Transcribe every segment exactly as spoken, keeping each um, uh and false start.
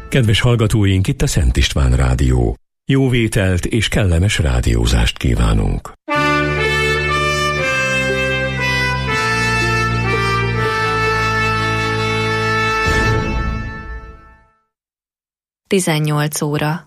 Kedves hallgatóink, itt a Szent István Rádió. Jó vételt és kellemes rádiózást kívánunk. tizennyolc óra.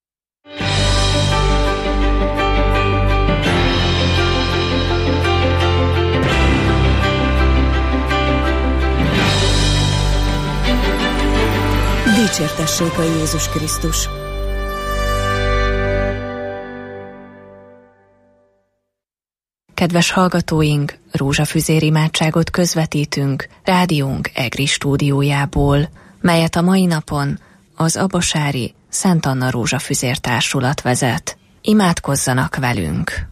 Dicsértessék a Jézus Krisztus! Kedves hallgatóink, rózsafüzér imádságot közvetítünk rádiónk EGRI stúdiójából, melyet a mai napon az abasári Szent Anna Rózsafüzér Társulat vezet. Imádkozzanak velünk!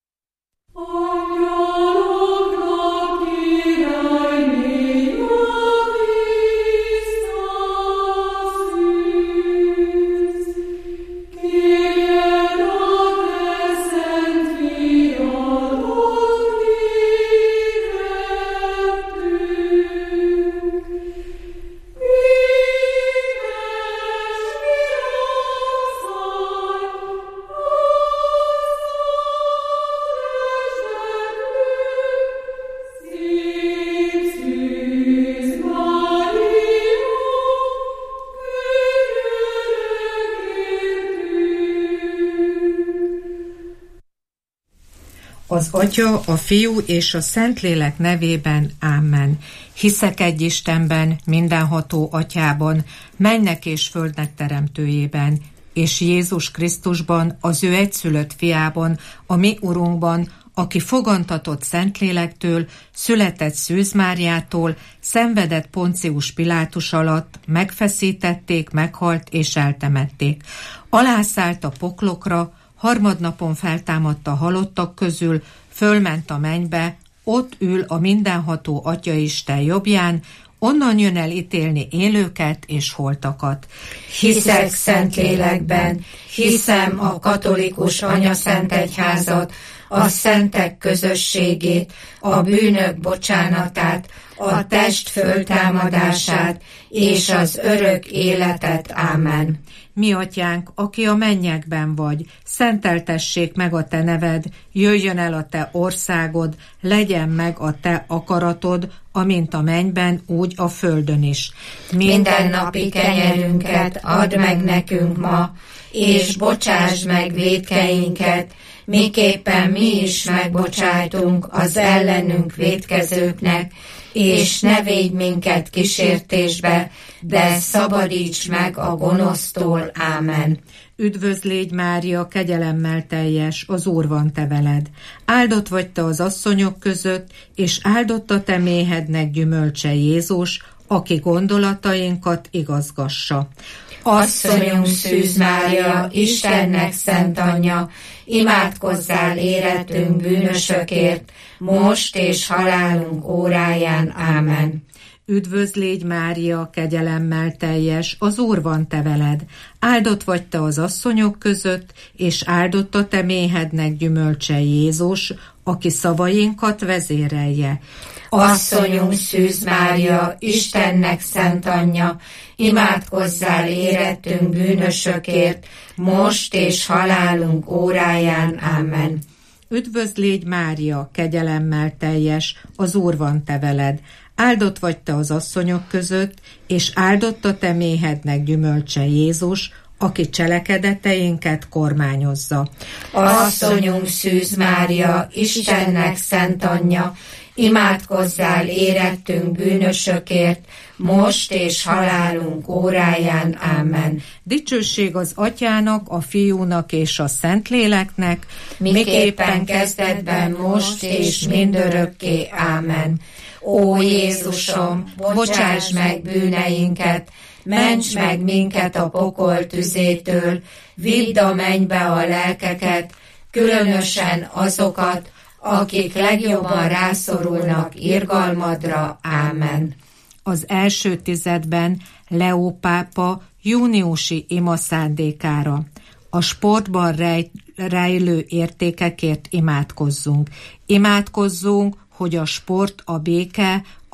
Az Atya, a Fiú és a Szentlélek nevében, ámen. Hiszek egy Istenben, mindenható Atyában, mennek és földnek teremtőjében, és Jézus Krisztusban, az ő egyszülött fiában, a mi Urunkban, aki fogantatott Szentlélektől, született Szűz Máriától, szenvedett Poncius Pilátus alatt, megfeszítették, meghalt és eltemették. Alászállt a poklokra, harmadnapon feltámadt a halottak közül, fölment a mennybe, ott ül a mindenható Atyaisten jobbján, onnan jön el ítélni élőket és holtakat. Hiszek Szentlélekben, hiszem a katolikus anyaszentegyházat, a szentek közösségét, a bűnök bocsánatát, a test föltámadását és az örök életet. Ámen. Mi Atyánk, aki a mennyekben vagy, szenteltessék meg a te neved, jöjjön el a te országod, legyen meg a te akaratod, amint a mennyben, úgy a földön is. Minden napi kenyerünket add meg nekünk ma, és bocsáss meg vétkeinket, miképpen mi is megbocsájtunk az ellenünk vétkezőknek, és ne védj minket kísértésbe, de szabadíts meg a gonosztól. Ámen. Üdvözl légy, Mária, kegyelemmel teljes, az Úr van te veled. Áldott vagy te az asszonyok között, és áldott a te méhednek gyümölcse Jézus, aki gondolatainkat igazgassa. Asszonyunk Szűz Mária, Istennek szent anyja, imádkozzál érettünk bűnösökért, most és halálunk óráján. Ámen. Üdvözl légy, Mária, kegyelemmel teljes, az Úr van te veled. Áldott vagy te az asszonyok között, és áldott a te méhednek gyümölcse Jézus, aki szavainkat vezérelje. Asszonyunk Szűz Mária, Istennek szent anyja, imádkozzál érettünk bűnösökért, most és halálunk óráján. Ámen. Üdvözl légy, Mária, kegyelemmel teljes, az Úr van te veled. Áldott vagy te az asszonyok között, és áldott a te méhednek gyümölcse Jézus, aki cselekedeteinket kormányozza. Asszonyunk Szűz Mária, Istennek szent anyja, imádkozzál érettünk bűnösökért, most és halálunk óráján. Ámen. Dicsőség az Atyának, a Fiúnak és a Szentléleknek, miképpen kezdetben, most és mindörökké. Ámen. Ó Jézusom, bocsáss meg bűneinket, ments meg minket a pokol tüzétől, vidd a mennybe a lelkeket, különösen azokat, akik legjobban rászorulnak irgalmadra. Ámen. Az első tizedben Leó pápa júniusi imaszándékára. A sportban rej, rejlő értékekért imádkozzunk. Imádkozzunk, hogy a sport a béke, a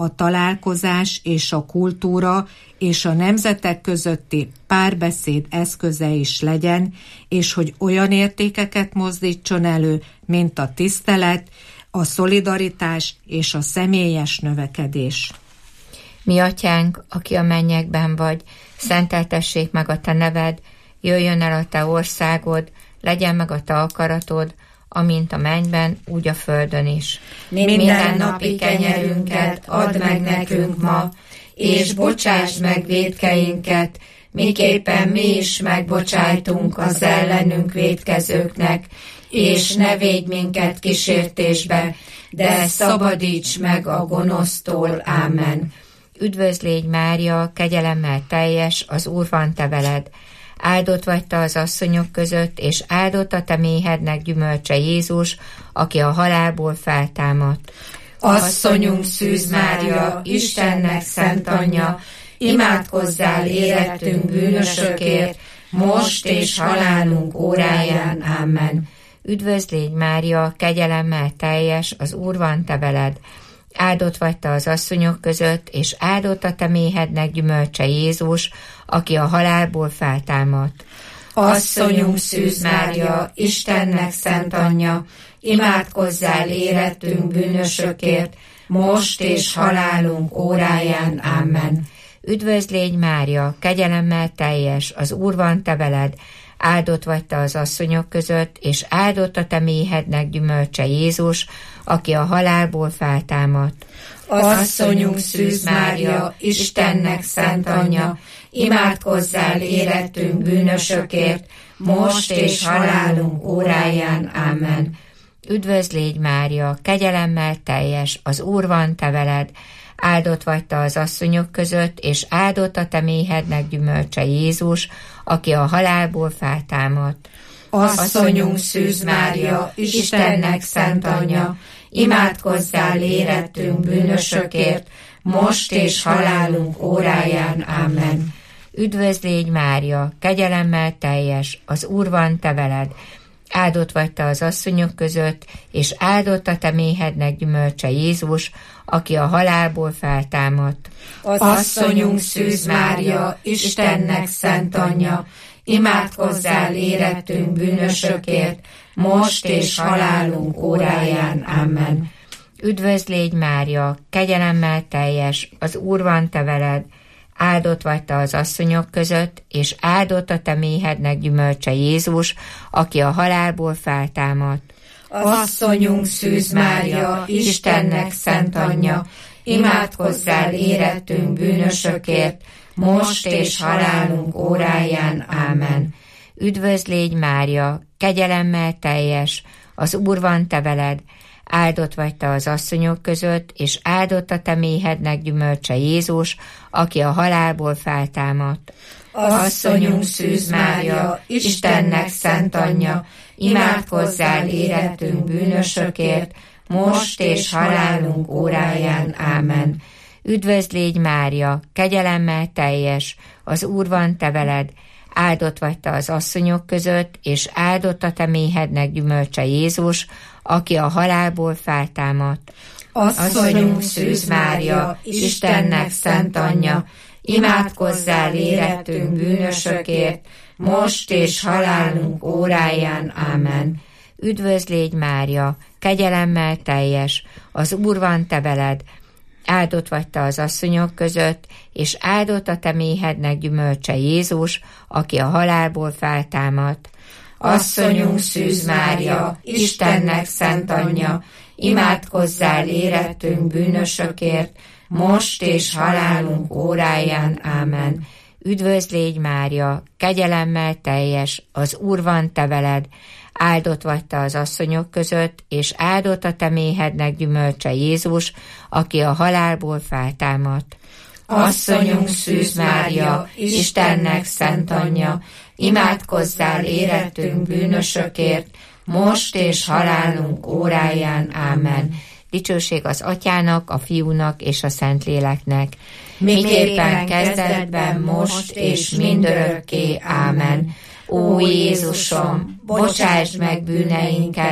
a találkozás és a kultúra és a nemzetek közötti párbeszéd eszköze is legyen, és hogy olyan értékeket mozdítson elő, mint a tisztelet, a szolidaritás és a személyes növekedés. Mi atyánk, aki a mennyekben vagy, szenteltessék meg a te neved, jöjjön el a te országod, legyen meg a te akaratod, amint a mennyben, úgy a földön is. Minden napi kenyerünket add meg nekünk ma, és bocsáss meg vétkeinket, miképpen mi is megbocsájtunk az ellenünk vétkezőknek, és ne védj minket kísértésbe, de szabadíts meg a gonosztól. Ámen. Üdvözl légy, Mária, kegyelemmel teljes, az Úr van te veled. Áldott vagy te az asszonyok között, és áldott a te méhednek gyümölcse Jézus, aki a halálból feltámadt. Asszonyunk Szűz Mária, Istennek szent anyja, imádkozzál érettünk bűnösökért, most és halálunk óráján. Ámen. Üdvözl légy, Mária, kegyelemmel teljes, az Úr van te veled. Áldott vagy te az asszonyok között, és áldott a te méhednek gyümölcse Jézus, aki a halálból feltámadt. Asszonyunk Szűz Mária, Istennek szent anyja, imádkozzál érettünk bűnösökért, most és halálunk óráján. Ámen. Üdvözl légy, Mária, kegyelemmel teljes, az Úr van te veled. Áldott vagy te az asszonyok között, és áldott a te méhednek gyümölcse Jézus, aki a halálból feltámadt. Asszonyunk Szűz Mária, Istennek szent anyja, imádkozzál érettünk bűnösökért, most és halálunk óráján. Ámen. Üdvözl légy, Mária, kegyelemmel teljes, az Úr van te veled. Áldott vagy te az asszonyok között, és áldott a te méhednek gyümölcse Jézus, aki a halálból feltámadt. Asszonyunk Szűz Mária, Istennek szent anyja, imádkozzál érettünk bűnösökért, most és halálunk óráján. Ámen. Üdvözl légy, Mária, kegyelemmel teljes, az Úr van te veled. Áldott vagy te az asszonyok között, és áldott a te méhednek gyümölcse Jézus, aki a halálból feltámadt. Asszonyunk Szűz Mária, Istennek szent anyja, imádkozzál érettünk bűnösökért, most és halálunk óráján. Ámen. Üdvözl légy, Mária, kegyelemmel teljes, az Úr van te veled. Áldott vagy te az asszonyok között, és áldott a te méhednek gyümölcse Jézus, aki a halálból feltámadt. Asszonyunk Szűz Mária, Istennek szent anyja, imádkozzál érettünk bűnösökért, most és halálunk óráján. Ámen. Üdvözl légy, Mária, kegyelemmel teljes, az Úr van te veled. Áldott vagy te az asszonyok között, és áldott a te méhednek gyümölcse Jézus, aki a halálból feltámadt. Asszonyunk Szűz Mária, Istennek szent anyja, imádkozzál érettünk bűnösökért, most és halálunk óráján. Ámen. Üdvözl légy, Mária, kegyelemmel teljes, az Úr van te veled. Áldott vagy te az asszonyok között, és áldott a te méhednek gyümölcse Jézus, aki a halálból feltámadt. Asszonyunk Szűz Mária, Istennek szent anyja, imádkozzál érettünk bűnösökért, most és halálunk óráján. Ámen. Üdvözl légy, Mária, kegyelemmel teljes, az Úr van te veled. Áldott vagy te az asszonyok között, és áldott a te méhednek gyümölcse Jézus, aki a halálból feltámadt. Asszonyunk Szűz Mária, Istennek szent anyja, imádkozzál érettünk bűnösökért, most és halálunk óráján. Ámen. Üdvözl légy, Mária, kegyelemmel teljes, az Úr van te veled. Áldott vagy te az asszonyok között, és áldott a te méhednek gyümölcse Jézus, aki a halálból feltámadt. Asszonyunk Szűz Mária, Istennek szent anyja, imádkozzál érettünk bűnösökért, most és halálunk óráján. Ámen. Dicsőség az Atyának, a Fiúnak és a Szentléleknek. Miképpen kezdetben, most és mindörökké. Ámen. Ó Jézusom, bocsásd meg bűneinket,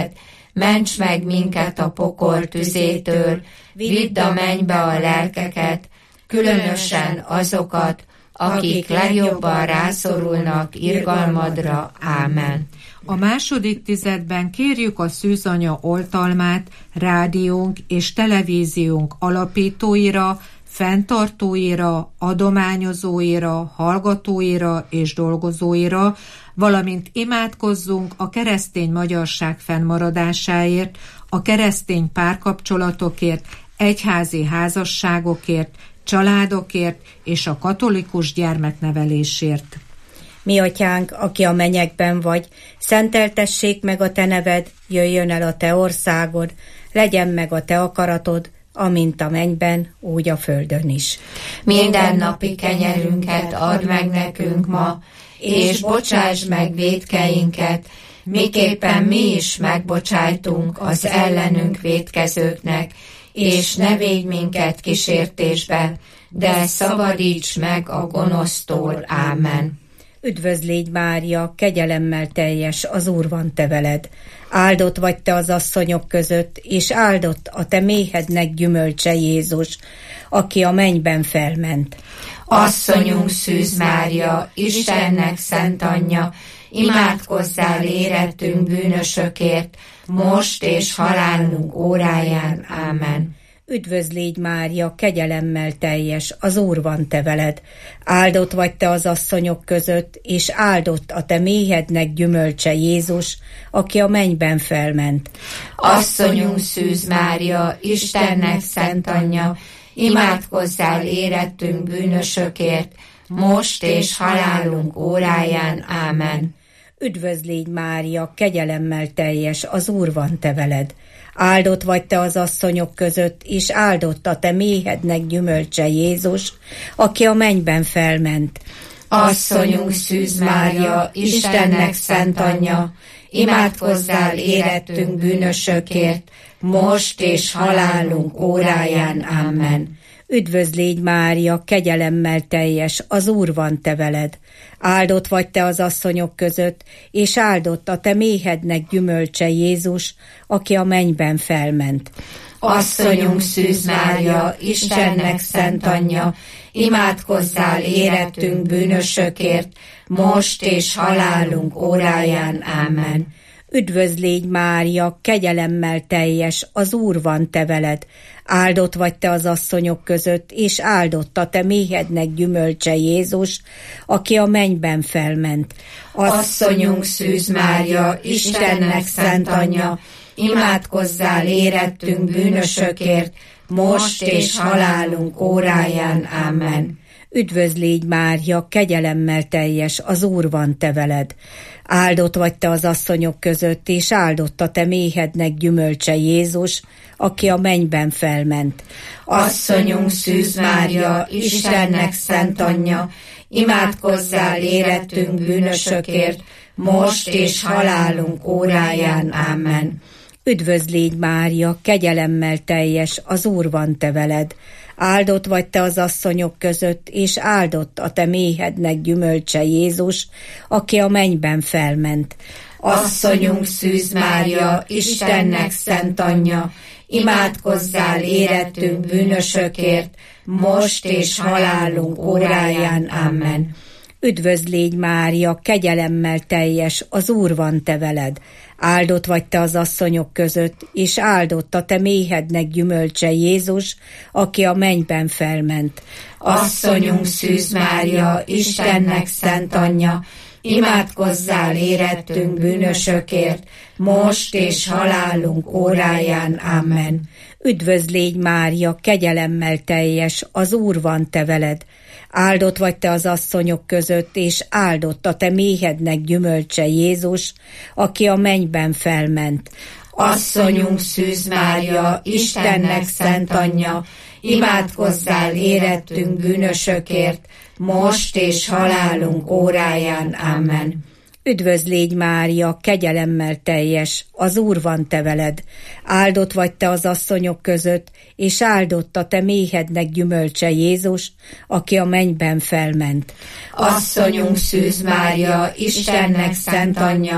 ments meg minket a pokol tüzétől, vidd a mennybe a lelkeket, különösen azokat, akik legjobban rászorulnak irgalmadra. Ámen. A második tizedben kérjük a Szűzanya oltalmát rádiónk és televíziónk alapítóira, fenntartóira, adományozóira, hallgatóira és dolgozóira, valamint imádkozzunk a keresztény magyarság fennmaradásáért, a keresztény párkapcsolatokért, egyházi házasságokért, családokért és a katolikus gyermeknevelésért. Mi atyánk, aki a mennyekben vagy, szenteltessék meg a te neved, jöjjön el a te országod, legyen meg a te akaratod, amint a mennyben, úgy a földön is. Minden napi kenyerünket add meg nekünk ma, és bocsáss meg vétkeinket, miképpen mi is megbocsájtunk az ellenünk vétkezőknek, és ne védj minket kísértésbe, de szabadíts meg a gonosztól. Ámen. Üdvözl légy, Mária, kegyelemmel teljes, az Úr van te veled. Áldott vagy te az asszonyok között, és áldott a te méhednek gyümölcse Jézus, aki a mennyben felment. Asszonyunk Szűz Mária, Istennek szent anyja, imádkozzál érettünk bűnösökért, most és halálunk óráján. Ámen. Üdvözl légy, Mária, kegyelemmel teljes, az Úr van te veled. Áldott vagy te az asszonyok között, és áldott a te méhednek gyümölcse Jézus, aki a mennyben felment. Asszonyunk Szűz Mária, Istennek szent anyja, imádkozzál érettünk bűnösökért, most és halálunk óráján. Ámen. Üdvözl légy, Mária, kegyelemmel teljes, az Úr van te veled. Áldott vagy te az asszonyok között, és áldott a te méhednek gyümölcse Jézus, aki a mennyben felment. Asszonyunk Szűz Mária, Istennek szent anyja, imádkozzál érettünk bűnösökért, most és halálunk óráján. Ámen. Üdvözl légy, Mária, kegyelemmel teljes, az Úr van te veled. Áldott vagy te az asszonyok között, és áldott a te méhednek gyümölcse Jézus, aki a mennyben felment. Asszonyunk Szűz Mária, Istennek szent anyja, imádkozzál érettünk bűnösökért, most és halálunk óráján. Ámen. Üdvözl légy, Mária, kegyelemmel teljes, az Úr van te veled. Áldott vagy te az asszonyok között, és áldott a te méhednek gyümölcse Jézus, aki a mennyben felment. Asszonyunk Szűz Mária, Istennek szent anyja, imádkozzál érettünk bűnösökért, most és halálunk óráján. Ámen. Üdvözl légy, Mária, kegyelemmel teljes, az Úr van te veled. Áldott vagy te az asszonyok között, és áldott a te méhednek gyümölcse Jézus, aki a mennyben felment. Asszonyunk Szűz Mária, Istennek szent anyja, imádkozzál érettünk bűnösökért, most és halálunk óráján. Ámen. Üdvözl légy, Mária, kegyelemmel teljes, az Úr van te veled. Áldott vagy te az asszonyok között, és áldott a te méhednek gyümölcse Jézus, aki a mennyben felment. Asszonyunk Szűz Mária, Istennek szent anyja, imádkozzál érettünk bűnösökért, most és halálunk óráján. Amen. Üdvözl légy, Mária, kegyelemmel teljes, az Úr van te veled. Áldott vagy te az asszonyok között, és áldott a te méhednek gyümölcse Jézus, aki a mennyben felment. Asszonyunk Szűz Mária, Istennek szent anyja, imádkozzál érettünk bűnösökért, most és halálunk óráján. Amen. Üdvözl légy, Mária, kegyelemmel teljes, az Úr van te veled. Áldott vagy te az asszonyok között, és áldott a te méhednek gyümölcse Jézus, aki a mennyben felment. Asszonyunk Szűz Mária, Istennek szent anyja, imádkozzál érettünk bűnösökért, most és halálunk óráján. Amen. Üdvözl légy, Mária, kegyelemmel teljes, az Úr van te veled. Áldott vagy te az asszonyok között, és áldott a te méhednek gyümölcse Jézus, aki a mennyben felment. Asszonyunk Szűz Mária, Istennek szent anyja,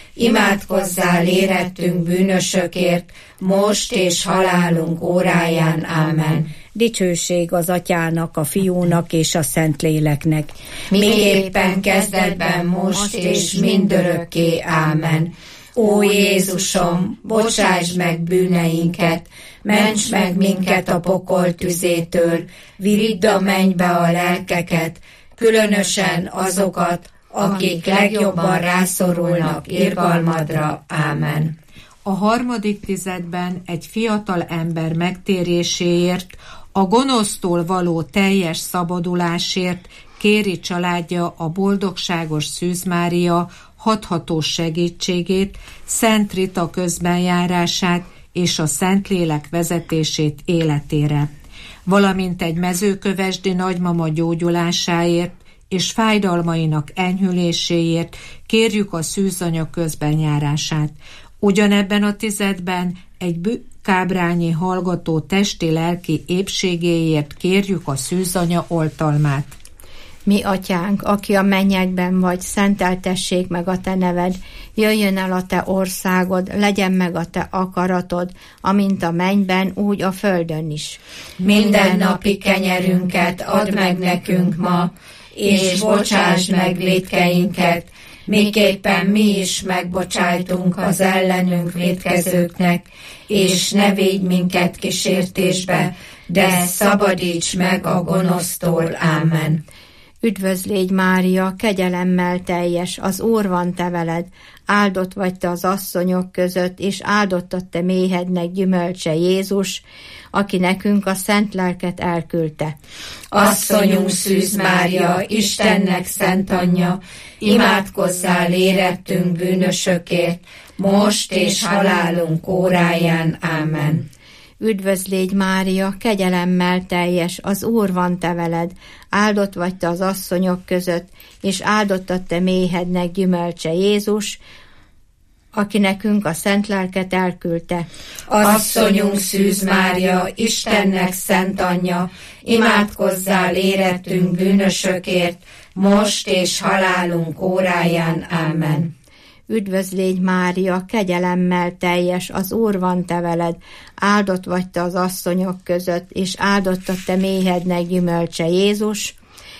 imádkozzál érettünk bűnösökért, most és halálunk óráján. Ámen. Dicsőség az Atyának, a Fiúnak és a Szentléleknek. Miképpen kezdetben, most és mindörökké. Ámen. Ó Jézusom, bocsáss meg bűneinket, ments meg minket a pokol tüzétől, vidd a mennybe a lelkeket, különösen azokat, akik legjobban rászorulnak irgalmadra. Ámen. A harmadik tizedben egy fiatal ember megtéréséért, a gonosztól való teljes szabadulásért kéri családja a boldogságos Szűz Mária hathatós segítségét, Szent Rita közbenjárását és a Szentlélek vezetését életére, valamint egy mezőkövesdi nagymama gyógyulásáért és fájdalmainak enyhüléséért kérjük a szűzanya közbenjárását. Ugyanebben a tizedben egy kábrányi hallgató testi-lelki épségéért kérjük a szűzanya oltalmát. Mi atyánk, aki a mennyekben vagy, szenteltessék meg a te neved, jöjjön el a te országod, legyen meg a te akaratod, amint a mennyben, úgy a földön is. Minden napi kenyerünket add meg nekünk ma, és bocsásd meg vétkeinket, miképpen mi is megbocsájtunk az ellenünk vétkezőknek, és ne védj minket kísértésbe, de szabadíts meg a gonosztól. Ámen. Üdvözl légy, Mária, kegyelemmel teljes, az Úr van te veled, áldott vagy te az asszonyok között, és áldott a te méhednek gyümölcse Jézus, aki nekünk a szent lelket elküldte. Asszonyunk Szűz Mária, Istennek szent anyja, imádkozzál érettünk bűnösökért, most és halálunk óráján. Ámen. Üdvözl légy, Mária, kegyelemmel teljes, az Úr van te veled, áldott vagy te az asszonyok között, és áldott a te méhednek gyümölcse Jézus, aki nekünk a szent lelket elküldte. Asszonyunk Szűz Mária, Istennek szent anyja, imádkozzál érettünk bűnösökért, most és halálunk óráján. Ámen. Üdvözl légy, Mária, kegyelemmel teljes, az Úr van te veled, áldott vagy te az asszonyok között, és áldott a te méhednek gyümölcse Jézus,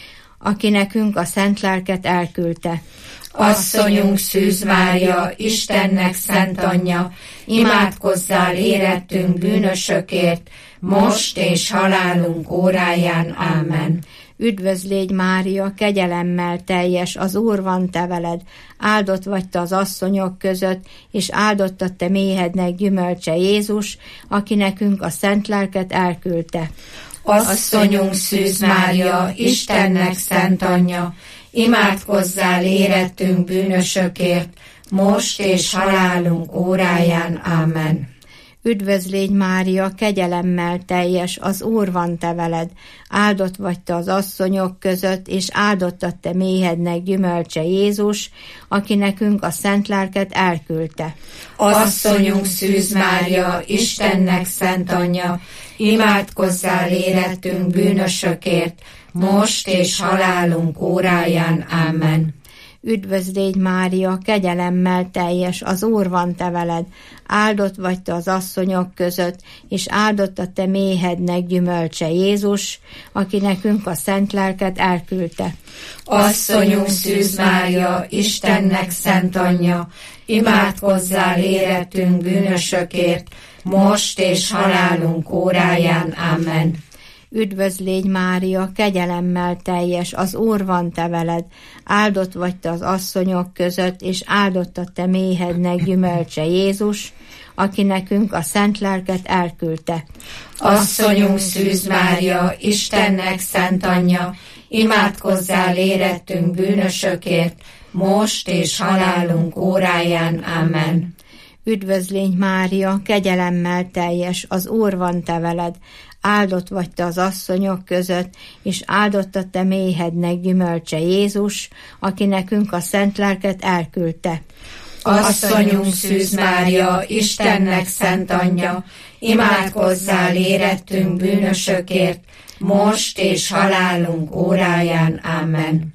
aki nekünk a szent lelket elküldte. Asszonyunk Szűz Mária, Istennek szent anyja, imádkozzál érettünk bűnösökért, most és halálunk óráján. Ámen. Üdvözl légy, Mária, kegyelemmel teljes, az Úr van te veled, áldott vagy te az asszonyok között, és áldott a te méhednek gyümölcse Jézus, aki nekünk a szent lelket elküldte. Asszonyunk Szűz Mária, Istennek szent anyja, imádkozzál érettünk bűnösökért, most és halálunk óráján. Ámen. Üdvözl légy, Mária, kegyelemmel teljes, az Úr van te veled, áldott vagy te az asszonyok között, és áldott a te méhednek gyümölcse Jézus, aki nekünk a szent lelket elküldte. Asszonyunk Szűz Mária, Istennek szent anyja, imádkozzál érettünk bűnösökért, most és halálunk óráján. Ámen. Üdvözl légy, Mária, kegyelemmel teljes, az Úr van te veled, áldott vagy te az asszonyok között, és áldott a te méhednek gyümölcse Jézus, aki nekünk a szent lelket elküldte. Asszonyunk Szűz Mária, Istennek szent anyja, imádkozzál érettünk bűnösökért, most és halálunk óráján. Ámen. Üdvözl légy, Mária, kegyelemmel teljes, az Úr van te veled, áldott vagy te az asszonyok között, és áldott a te méhednek gyümölcse Jézus, aki nekünk a szent lelket elküldte. Asszonyunk Szűz Mária, Istennek szent anyja, imádkozzál érettünk bűnösökért, most és halálunk óráján. Ámen. Üdvözl légy, Mária, kegyelemmel teljes, az Úr van te veled, áldott vagy te az asszonyok között, és áldott a te méhednek gyümölcse Jézus, aki nekünk a szent lelket elküldte. Asszonyunk Szűz Mária, Istennek szent anyja, imádkozzál érettünk bűnösökért, most és halálunk óráján. Ámen.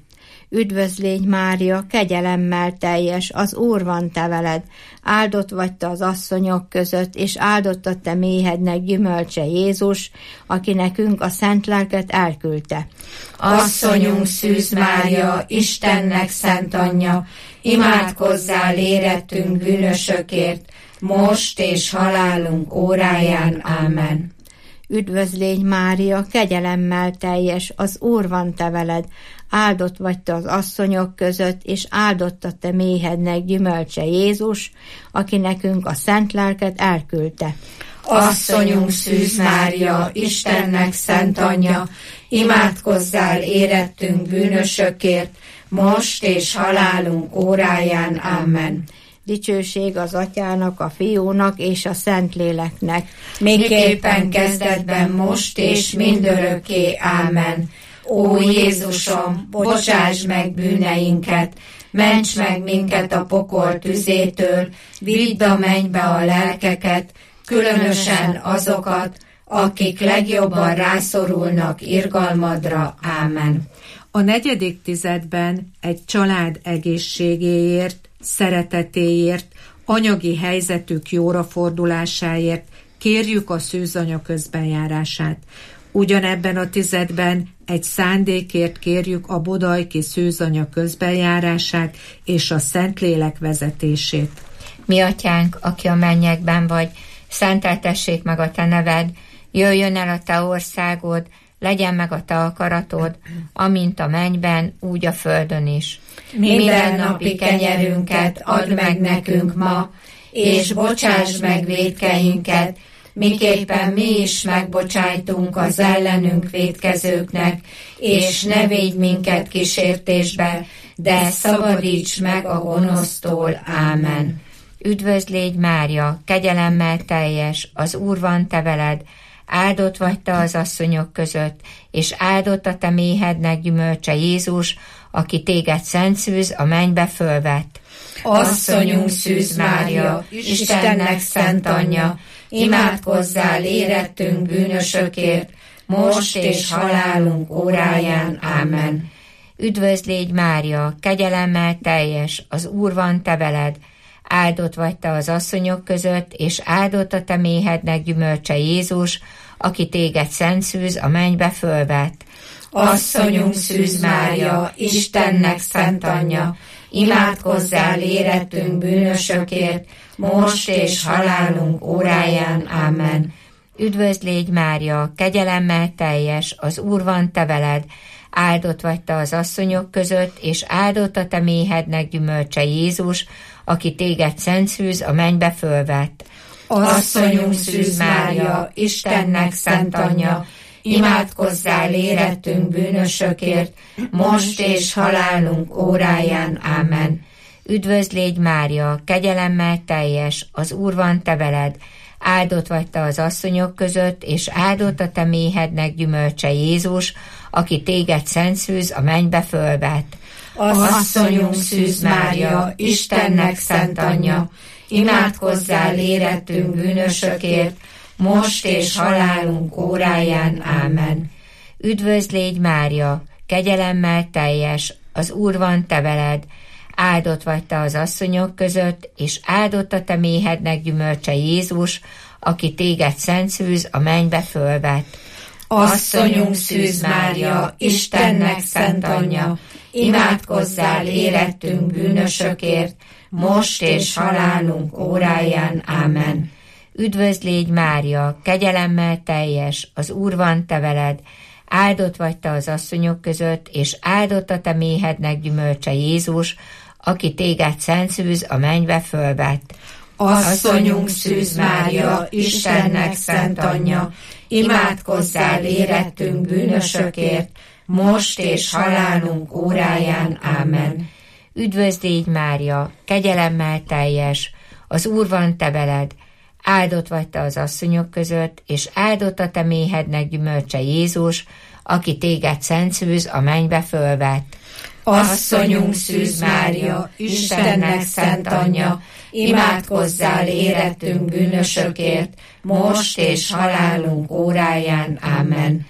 Üdvözlégy Mária, kegyelemmel teljes, az Úr van te veled, áldott vagy te az asszonyok között, és áldott a te méhednek gyümölcse Jézus, aki nekünk a szent lelket elküldte. Asszonyunk Szűz Mária, Istennek szent anyja, imádkozzál érettünk bűnösökért, most és halálunk óráján. Ámen. Üdvözlégy Mária, kegyelemmel teljes, az Úr van te veled, áldott vagy te az asszonyok között, és áldott a te méhednek gyümölcse Jézus, aki nekünk a szent lelket elküldte. Asszonyunk Szűz Mária, Istennek szent anyja, imádkozzál érettünk bűnösökért, most és halálunk óráján. Ámen. Dicsőség az Atyának, a Fiúnak és a Szentléleknek, miképpen kezdetben, most és mindörökké. Ámen. Ó Jézusom, bocsáss meg bűneinket, ments meg minket a pokol tüzétől, vidd a mennybe a lelkeket, különösen azokat, akik legjobban rászorulnak irgalmadra. Ámen. A negyedik tizedben egy család egészségéért, szeretetéért, anyagi helyzetük jóra fordulásáért kérjük a szűzanya közbenjárását. Ugyanebben a tizedben egy szándékért kérjük a bodajki szűzanya közbenjárását és a Szentlélek vezetését. Mi atyánk, aki a mennyekben vagy, szenteltessék meg a te neved, jöjjön el a te országod, legyen meg a te akaratod, amint a mennyben, úgy a földön is. Minden napi kenyerünket add meg nekünk ma, és bocsáss meg vétkeinket, miképpen mi is megbocsájtunk az ellenünk vétkezőknek, és ne védj minket kísértésbe, de szabadíts meg a gonosztól. Ámen. Üdvözlégy Mária, kegyelemmel teljes, az Úr van te veled, áldott vagy te az asszonyok között, és áldott a te méhednek gyümölcse Jézus, aki téged szent szűz a mennybe fölvett. Asszonyunk Szűz Mária, Istennek szent anyja, imádkozzál érettünk bűnösökért, most és halálunk óráján. Ámen. Üdvözlégy Mária, kegyelemmel teljes, az Úr van te veled, áldott vagy te az asszonyok között, és áldott a te méhednek gyümölcse Jézus, aki téged szent szűz a mennybe fölvett. Asszonyunk Szűz Mária, Istennek szent anyja, imádkozzál érettünk bűnösökért, most és halálunk óráján. Ámen. Üdvözlégy Mária, kegyelemmel teljes, az Úr van te veled, áldott vagy te az asszonyok között, és áldott a te méhednek gyümölcse Jézus, aki téged szent szűz a mennybe fölvett. Asszonyunk Szűz Mária, Istennek szent anyja, imádkozzál érettünk bűnösökért, most és halálunk óráján. Ámen. Üdvözlégy Mária, kegyelemmel teljes, az Úr van te veled, áldott vagy te az asszonyok között, és áldott a te méhednek gyümölcse Jézus, aki téged szent szűz a mennybe fölvett. Asszonyunk Szűz Mária, Istennek szent anyja, imádkozzál érettünk bűnösökért, most és halálunk óráján. Ámen. Üdvözlégy Mária, kegyelemmel teljes, az Úr van te veled, áldott vagy te az asszonyok között, és áldott a te méhednek gyümölcse Jézus, aki téged szent szűz a mennybe fölvett. Asszonyunk Szűz Mária, Istennek szent anyja, imádkozzál érettünk bűnösökért, most és halálunk óráján. Ámen. Üdvözlégy Mária, kegyelemmel teljes, az Úr van te veled, áldott vagy te az asszonyok között, és áldott a te méhednek gyümölcse Jézus, aki téged szent szűz a mennybe fölvett. Asszonyunk Szűz Mária, Istennek szent anyja, imádkozzál érettünk bűnösökért, most és halálunk óráján. Ámen. Üdvözlégy Mária, kegyelemmel teljes, az Úr van te veled, áldott vagy te az asszonyok között, és áldott a te méhednek gyümölcse Jézus, aki téged szent szűz a mennybe fölvett. Asszonyunk Szűz Mária, Istennek szent anyja, imádkozzál érettünk bűnösökért, most és halálunk óráján. Ámen.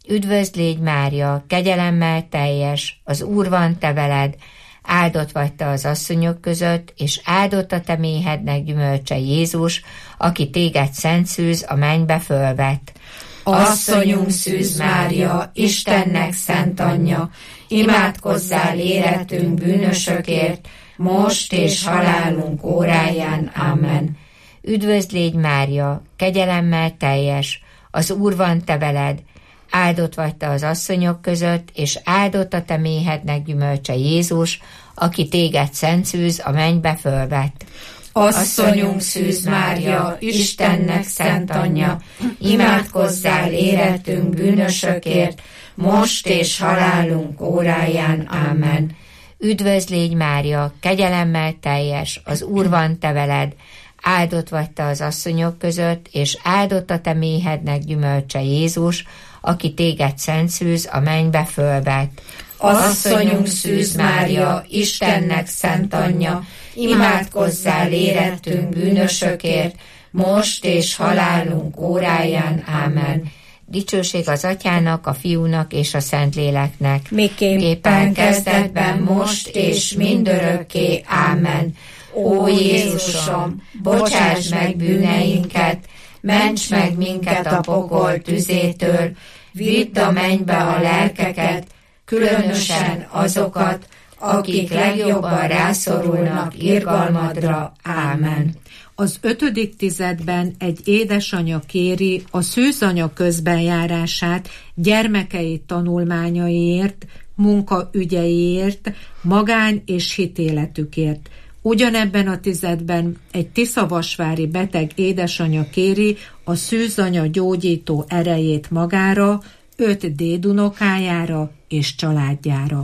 Üdvözd légy Mária, kegyelemmel teljes, az Úr van te veled, áldott vagy te az asszonyok között, és áldott a te méhednek gyümölcse Jézus, aki téged szent szűz a mennybe fölvett. Asszonyunk Szűz Mária, Istennek szent anyja, imádkozzál érettünk bűnösökért, most és halálunk óráján. Amen. Üdvözd légy Mária, kegyelemmel teljes, az Úr van te veled, áldott vagy te az asszonyok között, és áldott a te méhednek gyümölcse Jézus, aki téged szent szűz a mennybe fölvett. Asszonyunk Szűz Mária, Istennek szent anyja, imádkozzál érettünk bűnösökért, most és halálunk óráján. Amen. Üdvözd légy Mária, kegyelemmel teljes, az Úr van te veled, áldott vagy te az asszonyok között, és áldott a te méhednek gyümölcse Jézus, aki téged szent szűz a mennybe fölvett. Asszonyunk Szűz Mária, Istennek szent anyja, imádkozzál érettünk bűnösökért, most és halálunk óráján. Amen. Dicsőség az Atyának, a Fiúnak és a Szentléleknek. Miképpen kezdetben, most és mindörökké. Amen. Ó Jézusom, bocsáss meg bűneinket, ments meg minket a pokol tüzétől, vidd a mennybe a lelkeket, különösen azokat, akik legjobban rászorulnak irgalmadra. Ámen. Az ötödik tizedben egy édesanya kéri a szűzanya közbenjárását gyermekei tanulmányaiért, munkaügyeiért, magány- és hitéletükért. Ugyanebben a tizedben egy tiszavasvári beteg édesanya kéri a szűzanya gyógyító erejét magára, öt dédunokájára és családjára.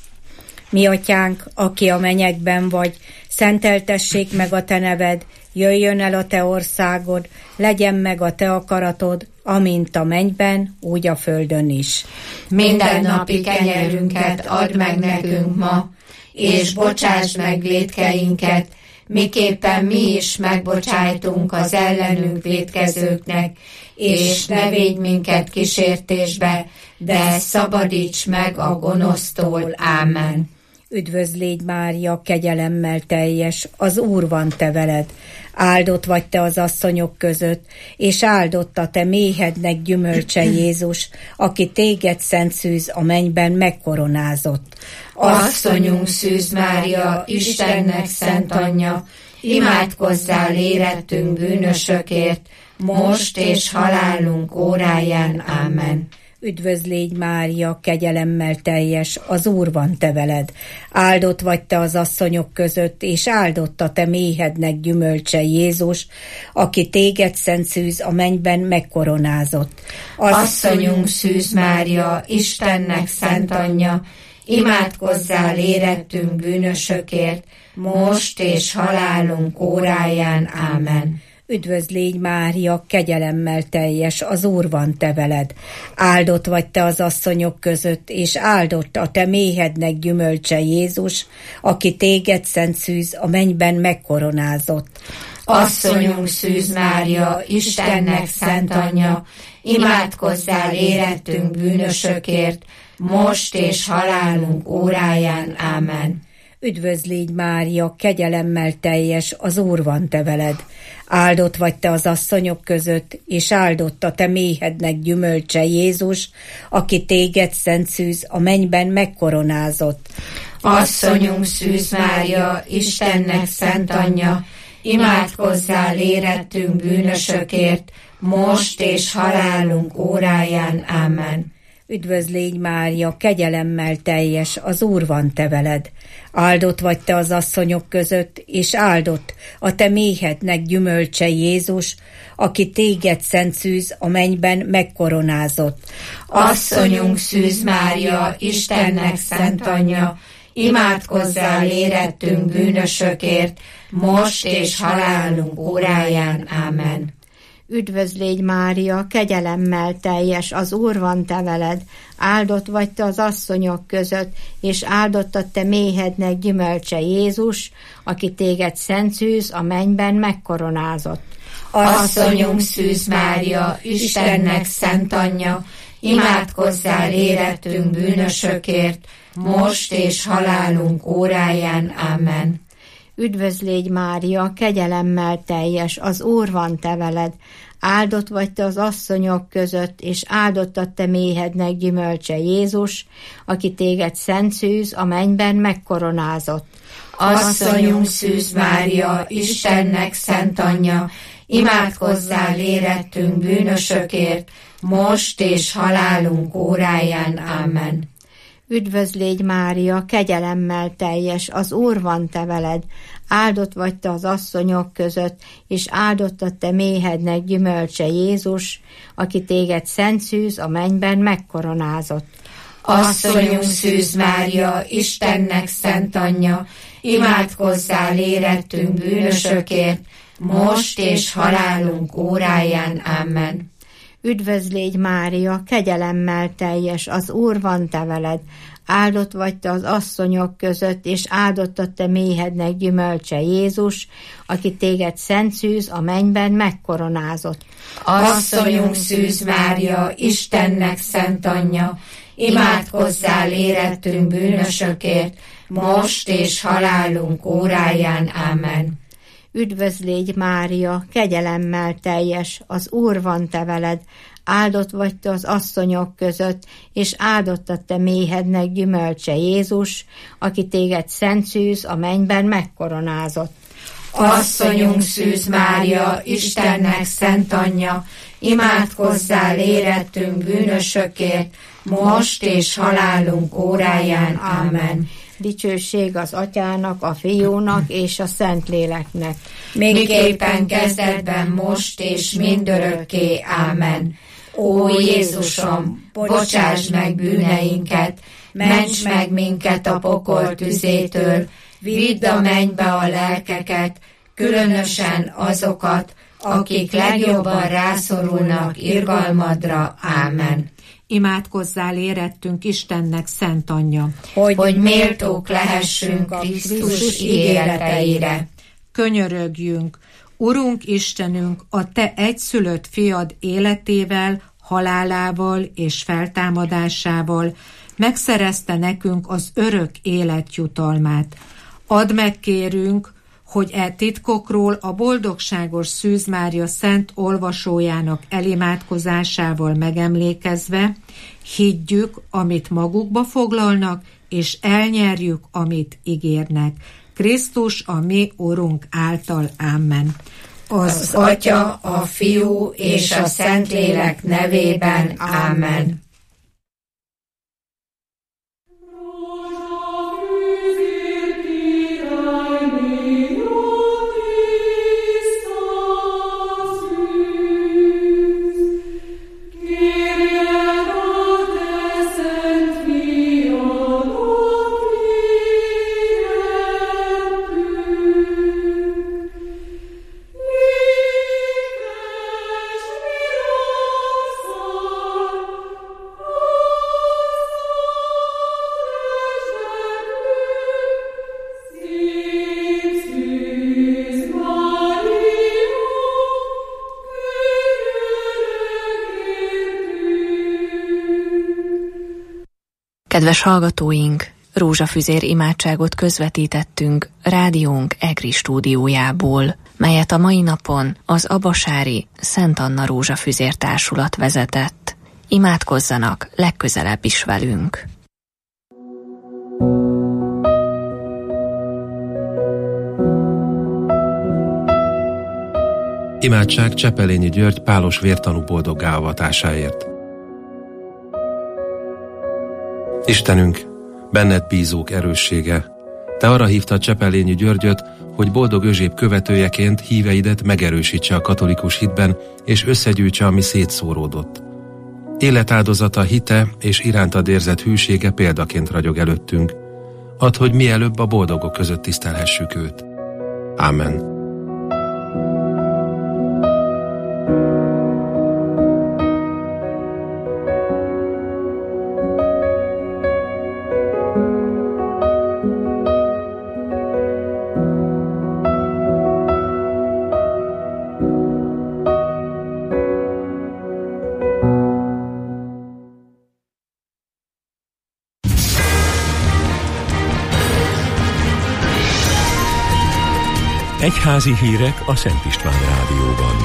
Mi atyánk, aki a mennyekben vagy, szenteltessék meg a te neved, jöjjön el a te országod, legyen meg a te akaratod, amint a mennyben, úgy a földön is. Mindennapi kenyerünket add meg nekünk ma, és bocsáss meg vétkeinket, miképpen mi is megbocsájtunk az ellenünk vétkezőknek, és ne védj minket kísértésbe, de szabadíts meg a gonosztól. Ámen. Üdvözd légy Mária, kegyelemmel teljes, az Úr van te veled, áldott vagy te az asszonyok között, és áldott a te méhednek gyümölcse Jézus, aki téged szent szűz a mennyben megkoronázott. Asszonyunk Szűz Mária, Istennek szent anyja, imádkozzál érettünk bűnösökért, most és halálunk óráján. Amen. Üdvözd légy Mária, kegyelemmel teljes, az Úr van te veled, áldott vagy te az asszonyok között, és áldott a te méhednek gyümölcse Jézus, aki téged szent szűz a mennyben megkoronázott. Asszonyunk Szűz Mária, Istennek szent anyja, imádkozzál érettünk bűnösökért, most és halálunk óráján. Amen. Üdvözd légy Mária, kegyelemmel teljes, az Úr van te veled, áldott vagy te az asszonyok között, és áldott a te méhednek gyümölcse Jézus, aki téged szent szűz a mennyben megkoronázott. Asszonyunk Szűz Mária, Istennek szent anyja, imádkozzál érettünk bűnösökért, most és halálunk óráján. Amen. Üdvözd légy Mária, kegyelemmel teljes, az Úr van te veled, áldott vagy te az asszonyok között, és áldott a te méhednek gyümölcse Jézus, aki téged szent szűz a mennyben megkoronázott. Asszonyunk Szűz Mária, Istennek szent anyja, imádkozzál érettünk bűnösökért, most és halálunk óráján. Amen. Üdvözd légy Mária, kegyelemmel teljes, az Úr van te veled, áldott vagy te az asszonyok között, és áldott a te méhednek gyümölcse Jézus, aki téged szent szűz a mennyben megkoronázott. Asszonyunk Szűz Mária, Istennek szent anyja, imádkozzál érettünk bűnösökért, most és halálunk óráján. Amen. Üdvözd légy Mária, kegyelemmel teljes, az Úr van te veled, áldott vagy te az asszonyok között, és áldott a te méhednek gyümölcse Jézus, aki téged szent szűz a mennyben megkoronázott. Asszonyunk Szűz Mária, Istennek szent anyja, imádkozzál érettünk bűnösökért, most és halálunk óráján. Amen. Üdvözl légy Mária, kegyelemmel teljes, az Úr van te veled, áldott vagy te az asszonyok között, és áldott a te méhednek gyümölcse Jézus, aki téged szent szűz a mennyben megkoronázott. Asszonyunk Szűz Mária, Istennek szent anyja, imádkozzál érettünk bűnösökért, most és halálunk óráján. Amen. Üdvözl légy Mária, kegyelemmel teljes, az Úr van te veled, áldott vagy te az asszonyok között, és áldott a te méhednek gyümölcse Jézus, aki téged szent szűz a mennyben megkoronázott. Asszonyunk Szűz Mária, Istennek szent anyja, imádkozzál érettünk bűnösökért, most és halálunk óráján. Amen. Üdvözl légy Mária, kegyelemmel teljes, az Úr van te veled, áldott vagy te az asszonyok között, és áldott a te méhednek gyümölcse Jézus, aki téged szent szűz a mennyben megkoronázott. Asszonyunk Szűz Mária, Istennek szent anyja, imádkozzál érettünk bűnösökért, most és halálunk óráján. Amen. Üdvözl légy Mária, kegyelemmel teljes, az Úr van te veled, áldott vagy te az asszonyok között, és áldott a te méhednek gyümölcse Jézus, aki téged szent szűz a mennyben megkoronázott. Asszonyunk Szűz Mária, Istennek szent anyja, imádkozzál érettünk bűnösökért, most és halálunk óráján. Amen. Dicsőség az Atyának, a Fiúnak és a Szentléleknek. Miképpen kezdetben, most és mindörökké. Amen. Ó Jézusom, bocsáss meg bűneinket, ments meg minket a pokol tüzétől, vidd a mennybe a lelkeket, különösen azokat, akik legjobban rászorulnak irgalmadra. Amen. Imádkozzál érettünk Istennek szent anyja, hogy, hogy méltók lehessünk a Krisztus ígéreteire. Könyörögjünk, Urunk Istenünk, a te egyszülött fiad életével, halálával és feltámadásával megszerezte nekünk az örök élet jutalmát. Add meg, kérünk, hogy e titkokról a boldogságos Szűz Mária szent olvasójának elimádkozásával megemlékezve higgyük, amit magukba foglalnak, és elnyerjük, amit ígérnek. Krisztus a mi Urunk által. Amen. Az, az Atya, a Fiú és a Szentlélek nevében. Amen. Kedves hallgatóink, rózsafüzér imádságot közvetítettünk rádiónk EGRI stúdiójából, melyet a mai napon az abasári Szent Anna Rózsafüzér Társulat vezetett. Imádkozzanak legközelebb is velünk! Imádság Csepelényi György pálos vértanú boldoggá avatásáért. Istenünk, benned bízók erőssége, te arra hívtad Csepelényi Györgyöt, hogy boldog Özséb követőjeként híveidet megerősítse a katolikus hitben, és összegyűjtse, ami szétszóródott. Életáldozata, hite és irántad érzett hűsége példaként ragyog előttünk. Add, hogy mielőbb a boldogok között tisztelhessük őt. Amen. Egyházi hírek a Szent István Rádióban.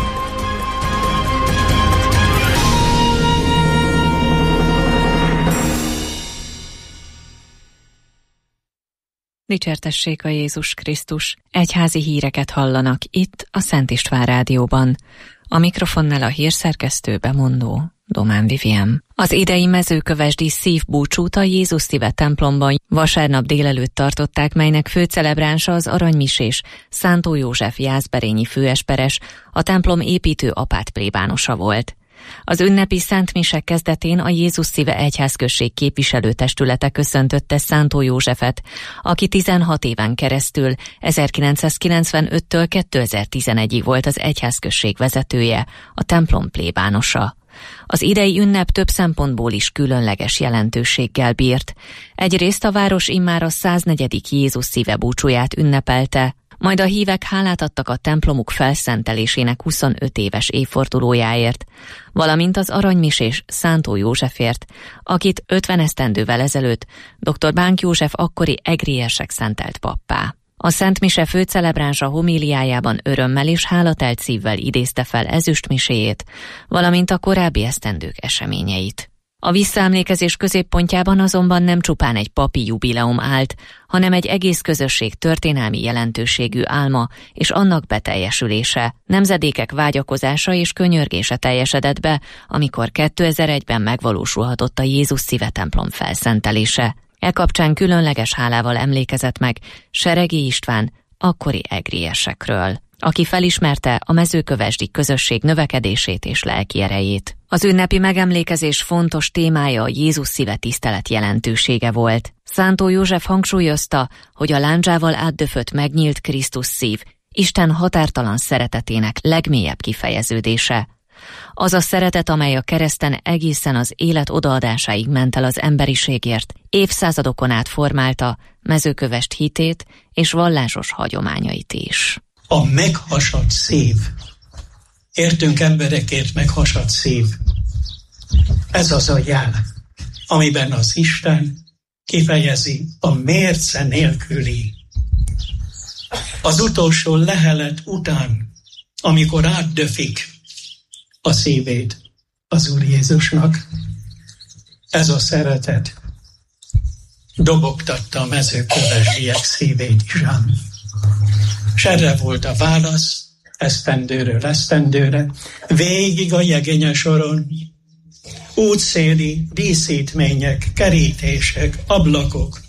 Dicsértessék a Jézus Krisztus! Egyházi híreket hallanak itt a Szent István Rádióban. A mikrofonnál a hírszerkesztő bemondó Domán Vivien. Az idei mezőkövesdi szívbúcsút a Jézus Szíve templomban vasárnap délelőtt tartották, melynek főcelebránsa az aranymisés Szántó József jászberényi főesperes, a templom építő apát plébánosa volt. Az ünnepi szentmisek kezdetén a Jézus Szíve egyházközség képviselőtestülete köszöntötte Szántó Józsefet, aki tizenhat éven keresztül ezerkilencszázkilencvenöttől kétezer-tizenegyig volt az egyházközség vezetője, a templom plébánosa. Az idei ünnep több szempontból is különleges jelentőséggel bírt. Egyrészt a város immár a száznegyedik Jézus Szíve búcsúját ünnepelte, majd a hívek hálát adtak a templomuk felszentelésének huszonöt éves évfordulójáért, valamint az aranymisés Szántó Józsefért, akit ötven esztendővel ezelőtt dr. Bánk József akkori egriesek szentelt pappá. A Szent Mise főcelebránsa homíliájában örömmel és hálatelt szívvel idézte fel ezüstmiséjét, valamint a korábbi esztendők eseményeit. A visszaemlékezés középpontjában azonban nem csupán egy papi jubileum állt, hanem egy egész közösség történelmi jelentőségű álma és annak beteljesülése, nemzedékek vágyakozása és könyörgése teljesedett be, amikor kétezer-egyben megvalósulhatott a Jézus Szíve templom felszentelése. E kapcsán különleges hálával emlékezett meg Seregi István, akkori egriesekről, aki felismerte a mezőkövesdi közösség növekedését és lelki erejét. Az ünnepi megemlékezés fontos témája a Jézus Szíve tisztelet jelentősége volt. Szántó József hangsúlyozta, hogy a lándzsával átdöfött megnyílt Krisztus szív Isten határtalan szeretetének legmélyebb kifejeződése. Az a szeretet, amely a kereszten egészen az élet odaadásáig ment el az emberiségért, évszázadokon át formálta mezőkövest hitét és vallásos hagyományait is. A meghasadt szív. Értünk emberekért meghasadt szív. Ez az a jel, amiben az Isten kifejezi a mérce nélküli. Az utolsó lehelet után, amikor átdöfik a szívét az Úr Jézusnak, ez a szeretet dobogtatta a mezőkövesdiek szívét is ám. S erre volt a válasz, esztendőről esztendőre, végig a jegénye soron, útszéli díszítmények, kerítések, ablakok,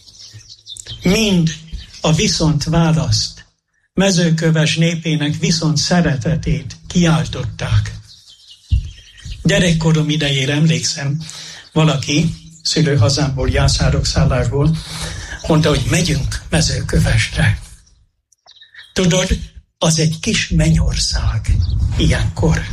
mind a viszont választ, Mezőköves népének viszont szeretetét kiáltották. Gyerekkorom idejére emlékszem, valaki szülőhazámból, Jászárok szállásból mondta, hogy megyünk Mezőkövestre. Tudod, az egy kis mennyország ilyenkor.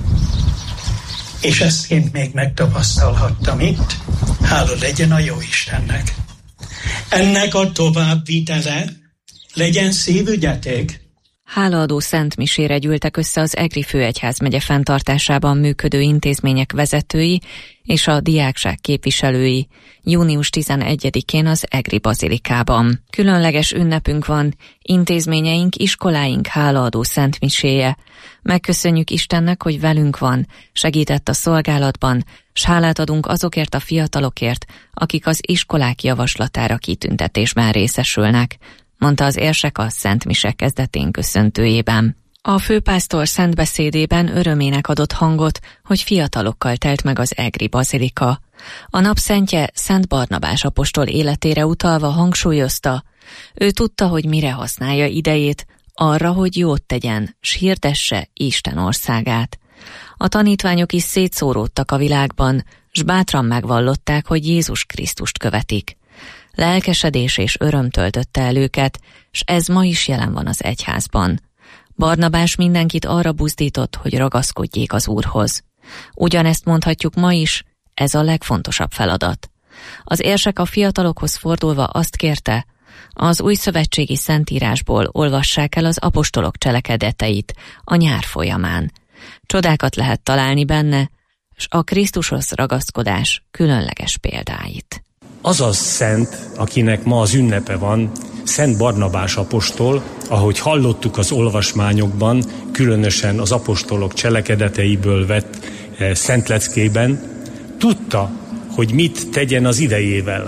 És ezt én még megtapasztalhattam itt, hála legyen a Jóistennek. Ennek a továbbvitele legyen szívügyetek. Hálaadó szentmisére gyűltek össze az Egri főegyházmegye fenntartásában működő intézmények vezetői és a diákság képviselői június tizenegyedikén az Egri bazilikában. Különleges ünnepünk van, intézményeink, iskoláink hálaadó szentmiséje. Megköszönjük Istennek, hogy velünk van, segített a szolgálatban, s hálát adunk azokért a fiatalokért, akik az iskolák javaslatára kitüntetésben részesülnek, mondta az érsek a Szent Mise kezdetén köszöntőjében. A főpásztor szentbeszédében örömének adott hangot, hogy fiatalokkal telt meg az Egri bazilika. A napszentje Szent Barnabás apostol életére utalva hangsúlyozta, ő tudta, hogy mire használja idejét, arra, hogy jót tegyen, s hirdesse Isten országát. A tanítványok is szétszóródtak a világban, s bátran megvallották, hogy Jézus Krisztust követik. Lelkesedés és öröm töltötte el őket, s ez ma is jelen van az egyházban. Barnabás mindenkit arra buzdított, hogy ragaszkodjék az Úrhoz. Ugyanezt mondhatjuk ma is, ez a legfontosabb feladat. Az érsek a fiatalokhoz fordulva azt kérte, az új szövetségi szentírásból olvassák el az apostolok cselekedeteit a nyár folyamán. Csodákat lehet találni benne, s a Krisztushoz ragaszkodás különleges példáit. Az a szent, akinek ma az ünnepe van, Szent Barnabás apostol, ahogy hallottuk az olvasmányokban, különösen az apostolok cselekedeteiből vett eh, szentleckében, tudta, hogy mit tegyen az idejével.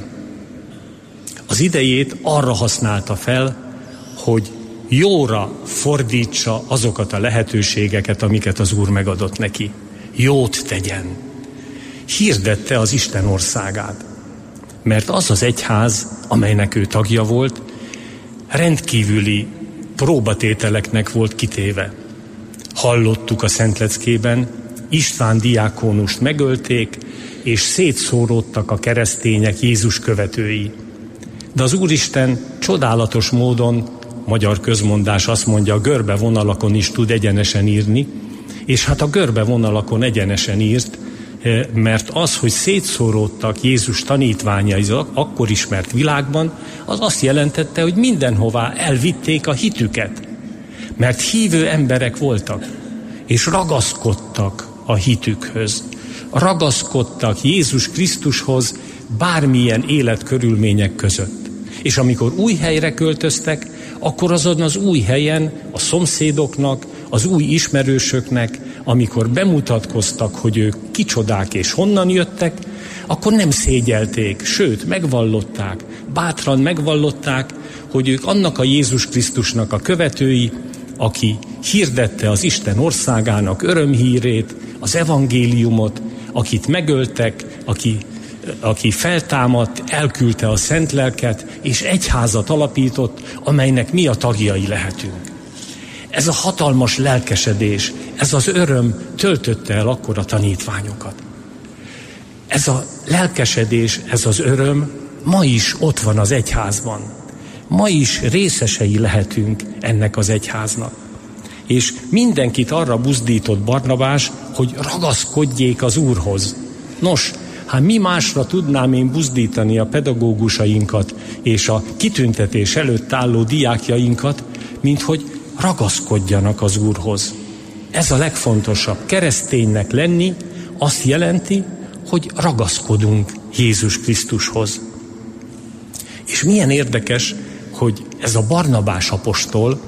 Az idejét arra használta fel, hogy jóra fordítsa azokat a lehetőségeket, amiket az Úr megadott neki. Jót tegyen. Hirdette az Isten országát. Mert az az egyház, amelynek ő tagja volt, rendkívüli próbatételeknek volt kitéve. Hallottuk a szentleckében, István diákónust megölték, és szétszóródtak a keresztények Jézus követői. De az Úristen csodálatos módon, magyar közmondás azt mondja, a görbe vonalakon is tud egyenesen írni, és hát a görbe vonalakon egyenesen írt, mert az, hogy szétszóródtak Jézus tanítványai az akkor ismert világban, az azt jelentette, hogy mindenhová elvitték a hitüket. Mert hívő emberek voltak, és ragaszkodtak a hitükhöz. Ragaszkodtak Jézus Krisztushoz bármilyen életkörülmények között. És amikor új helyre költöztek, akkor azon az új helyen a szomszédoknak, az új ismerősöknek, amikor bemutatkoztak, hogy ők kicsodák és honnan jöttek, akkor nem szégyelték, sőt, megvallották, bátran megvallották, hogy ők annak a Jézus Krisztusnak a követői, aki hirdette az Isten országának örömhírét, az evangéliumot, akit megöltek, aki, aki feltámadt, elküldte a szent lelket, és egyházat alapított, amelynek mi a tagjai lehetünk. Ez a hatalmas lelkesedés, ez az öröm töltötte el akkor a tanítványokat. Ez a lelkesedés, ez az öröm ma is ott van az egyházban. Ma is részesei lehetünk ennek az egyháznak. És mindenkit arra buzdított Barnabás, hogy ragaszkodjék az Úrhoz. Nos, hát mi másra tudnám én buzdítani a pedagógusainkat és a kitüntetés előtt álló diákjainkat, mint hogy ragaszkodjanak az Úrhoz. Ez a legfontosabb. Kereszténynek lenni azt jelenti, hogy ragaszkodunk Jézus Krisztushoz. És milyen érdekes, hogy ez a Barnabás apostol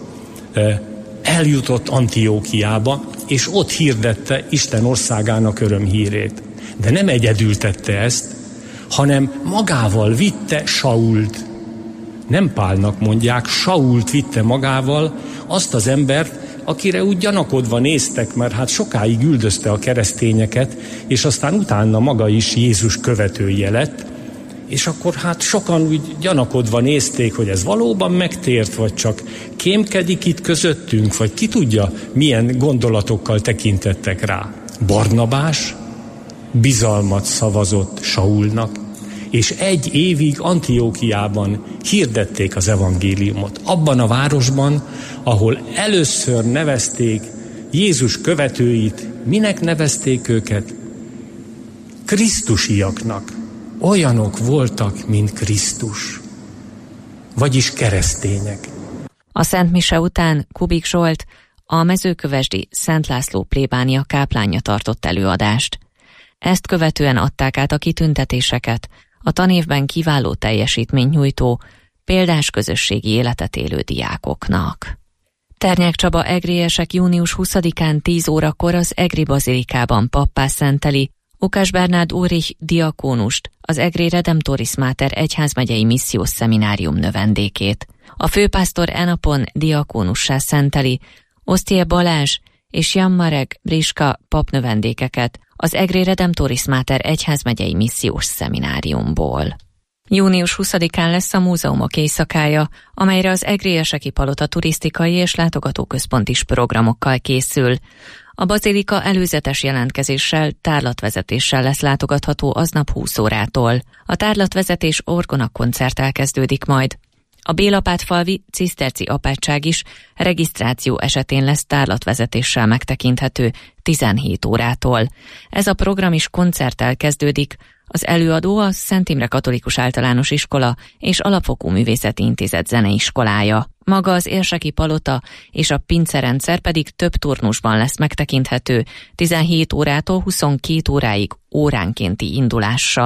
eljutott Antiókiába, és ott hirdette Isten országának örömhírét. De nem egyedül tette ezt, hanem magával vitte Sault. Nem Pálnak mondják, Sault vitte magával, azt az embert, akire úgy gyanakodva néztek, mert hát sokáig üldözte a keresztényeket, és aztán utána maga is Jézus követője lett, és akkor hát sokan úgy gyanakodva nézték, hogy ez valóban megtért, vagy csak kémkedik itt közöttünk, vagy ki tudja, milyen gondolatokkal tekintettek rá. Barnabás bizalmat szavazott Saulnak, és egy évig Antiókiában hirdették az evangéliumot. Abban a városban, ahol először nevezték Jézus követőit, minek nevezték őket? Krisztusiaknak. Olyanok voltak, mint Krisztus. Vagyis keresztények. A Szent Mise után Kubik Zsolt a mezőkövesdi Szent László plébánia káplánja tartott előadást. Ezt követően adták át a kitüntetéseket a tanévben kiváló teljesítményt nyújtó, példás közösségi életet élő diákoknak. Ternyák Csaba egriesek június huszadikán tíz órakor az Egri bazilikában pappá szenteli Okás Bernárd Ulrich diakónust, az Egri Redemptoris Mater egyházmegyei missziós szeminárium növendékét. A főpásztor e napon diakónussá szenteli Osztie Balázs és Jan Marek Briska papnövendékeket az Egri Redemptoris Mater egyházmegyei missziós szemináriumból. június huszadikán lesz a múzeumok éjszakája, amelyre az Egrieseki Palota turisztikai és látogatóközpont is programokkal készül. A bazilika előzetes jelentkezéssel, tárlatvezetéssel lesz látogatható aznap húsz órától. A tárlatvezetés orgona koncerttel kezdődik majd. A Bélapátfalvi ciszterci apátság is regisztráció esetén lesz tárlatvezetéssel megtekinthető tizenhét órától. Ez a program is koncerttel kezdődik. Az előadó a Szent Imre Katolikus Általános Iskola és Alapfokú Művészeti Intézet zeneiskolája. Maga az érseki palota és a pincerendszer pedig több turnusban lesz megtekinthető, tizenhét órától huszonkét óráig óránkénti indulással.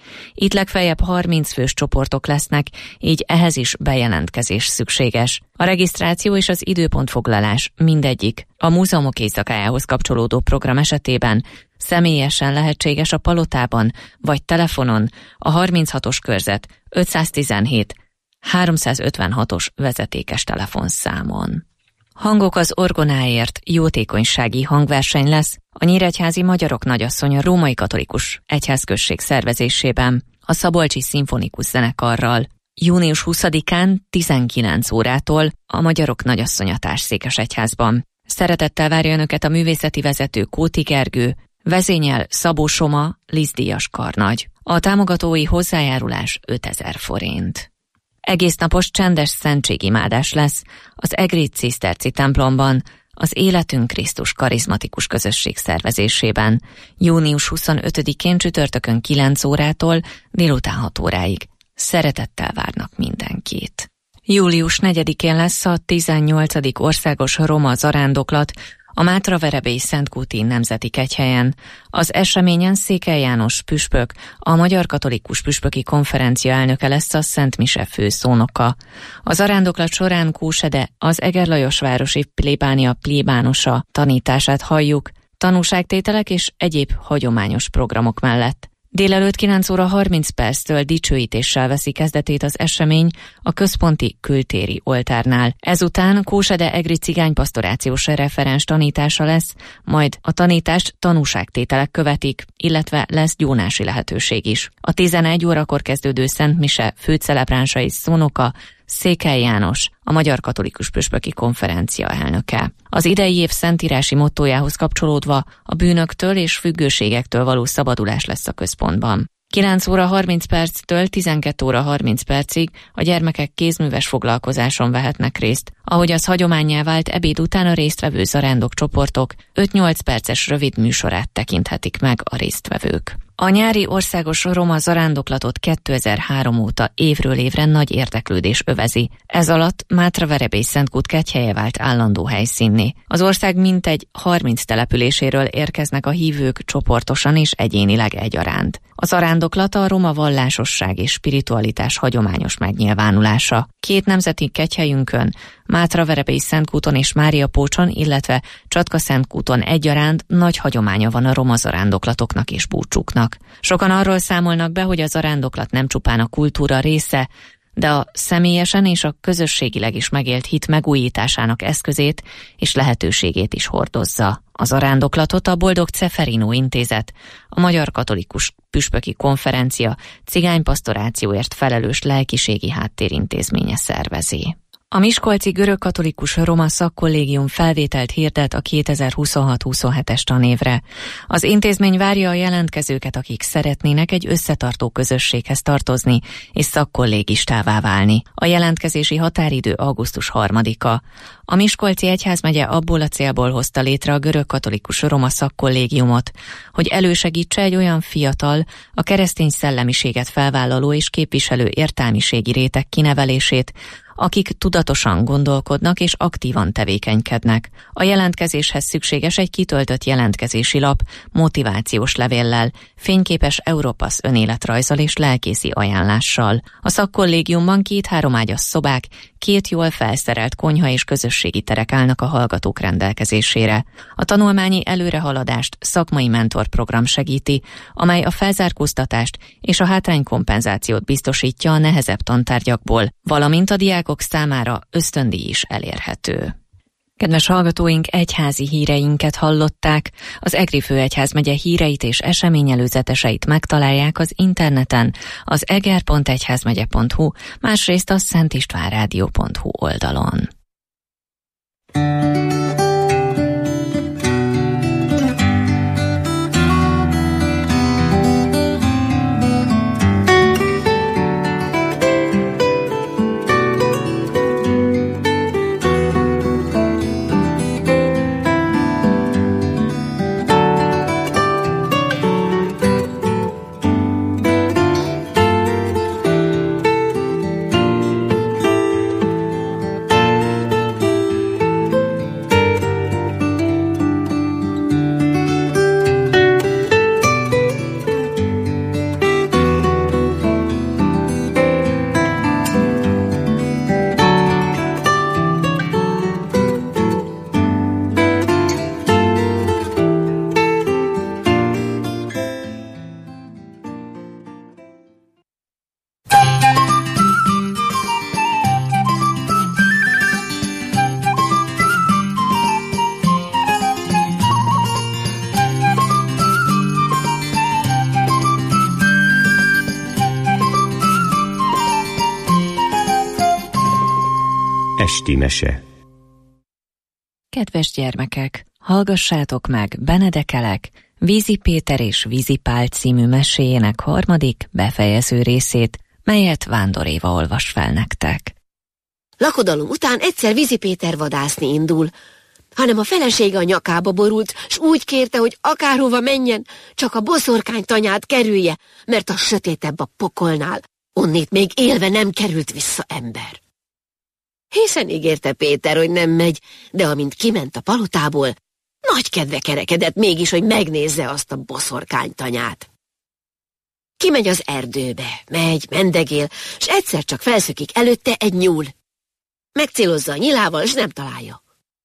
Itt legfeljebb harminc fős csoportok lesznek, így ehhez is bejelentkezés szükséges. A regisztráció és az időpontfoglalás mindegyik a múzeumok éjszakájához kapcsolódó program esetében személyesen lehetséges a Palotában vagy telefonon a harminchatos körzet ötszáztizenhét háromszázötvenhatos vezetékes telefonszámon. Hangok az orgonáért jótékonysági hangverseny lesz a Nyíregyházi Magyarok Nagyasszonya Római Katolikus Egyházközség szervezésében a Szabolcsi Szimfonikus Zenekarral. június huszadikán tizenkilenc órától a Magyarok Nagyasszonya Társszékesegyházban. Szeretettel várja önöket a művészeti vezető Kóti Gergő, vezényel Szabó Soma, Lizdíjas karnagy. A támogatói hozzájárulás ötezer forint. Egész napos csendes szentségimádás lesz az Egri Ciszterci templomban, az Életünk Krisztus karizmatikus közösség szervezésében, június huszonötödikén csütörtökön kilenc órától délután hat óráig. Szeretettel várnak mindenkit. július negyedikén lesz a tizennyolcadik országos roma zarándoklat a Mátraverebélyi Szentkúti Nemzeti Kegyhelyen. Az eseményen Székely János püspök, a Magyar Katolikus Püspöki Konferencia elnöke lesz a Szent Mise főszónoka. A zarándoklat során Kósede, az Egerlajosvárosi plébánia plébánosa tanítását halljuk, tanúságtételek és egyéb hagyományos programok mellett. Délelőtt kilenc óra harminc perctől dicsőítéssel veszi kezdetét az esemény a központi kültéri oltárnál. Ezután Kósede egri cigánypastorációs referens tanítása lesz, majd a tanítást tanúságtételek követik, illetve lesz gyónási lehetőség is. A tizenegy órakor kezdődő Szent Mise főcelebránsai és szónoka Székely János, a Magyar Katolikus Püspöki Konferencia elnöke. Az idei év szentírási mottójához kapcsolódva a bűnöktől és függőségektől való szabadulás lesz a központban. kilenc óra harminc perctől tizenkét óra harminc percig a gyermekek kézműves foglalkozáson vehetnek részt. Ahogy az hagyománnyá vált, ebéd után a résztvevő zarándok csoportok öt-nyolc perces rövid műsorát tekinthetik meg a résztvevők. A nyári országos roma zarándoklatot kétezer-három óta évről évre nagy érdeklődés övezi. Ez alatt Mátraverebély Szentkút kegyhelye vált állandó helyszínné. Az ország mintegy harminc településéről érkeznek a hívők csoportosan és egyénileg egyaránt. A zarándoklat a roma vallásosság és spiritualitás hagyományos megnyilvánulása. Két nemzeti kegyhelyünkön, Mátraverebélyi Szentkúton és Máriapócson, illetve Csatka-Szentkúton egyaránt nagy hagyománya van a roma zarándoklatoknak és búcsúknak. Sokan arról számolnak be, hogy a zarándoklat nem csupán a kultúra része, de a személyesen és a közösségileg is megélt hit megújításának eszközét és lehetőségét is hordozza. A zarándoklatot a Boldog Ceferino Intézet, a Magyar Katolikus Püspöki Konferencia cigánypastorációért felelős lelkiségi háttérintézménye szervezi. A Miskolci Görögkatolikus Roma Szakkollégium felvételt hirdet a kétezer-huszonhat-huszonhetes tanévre. Az intézmény várja a jelentkezőket, akik szeretnének egy összetartó közösséghez tartozni és szakkollégistává válni. A jelentkezési határidő augusztus harmadika. A Miskolci Egyházmegye abból a célból hozta létre a Görögkatolikus Roma Szakkollégiumot, hogy elősegítse egy olyan fiatal, a keresztény szellemiséget felvállaló és képviselő értelmiségi réteg kinevelését, akik tudatosan gondolkodnak és aktívan tevékenykednek. A jelentkezéshez szükséges egy kitöltött jelentkezési lap, motivációs levéllel, fényképes Europass önéletrajzzal és lelkészi ajánlással. A szakkollégiumban két-három ágyas szobák, két jól felszerelt konyha és közösségi terek állnak a hallgatók rendelkezésére. A tanulmányi előrehaladást szakmai mentorprogram segíti, amely a felzárkóztatást és a hátránykompenzációt biztosítja a nehezebb tantárgyakból, valamint a diákok számára ösztöndíj is elérhető. Kedves hallgatóink, egyházi híreinket hallották. Az Egri Főegyházmegye híreit és eseményelőzeteseit megtalálják az interneten, az eger pont egyházmegye pont hu, másrészt a szentistvánrádió pont hu oldalon. Pisti mese. Kedves gyermekek, hallgassátok meg Benedekelek, Vízi Péter és Vízi Pál című meséjének harmadik, befejező részét, melyet Vándor Éva olvas fel nektek. Lakodalom után egyszer Vízi Péter vadászni indul, hanem a felesége a nyakába borult, s úgy kérte, hogy akárhova menjen, csak a boszorkány tanyát kerülje, mert a sötétebb a pokolnál, onnét még élve nem került vissza ember. Hiszen ígérte Péter, hogy nem megy, de amint kiment a palotából, nagy kedve kerekedett mégis, hogy megnézze azt a boszorkány tanyát. Kimegy az erdőbe, megy, mendegél, s egyszer csak felszökik előtte egy nyúl. Megcélozza a nyilával, s nem találja.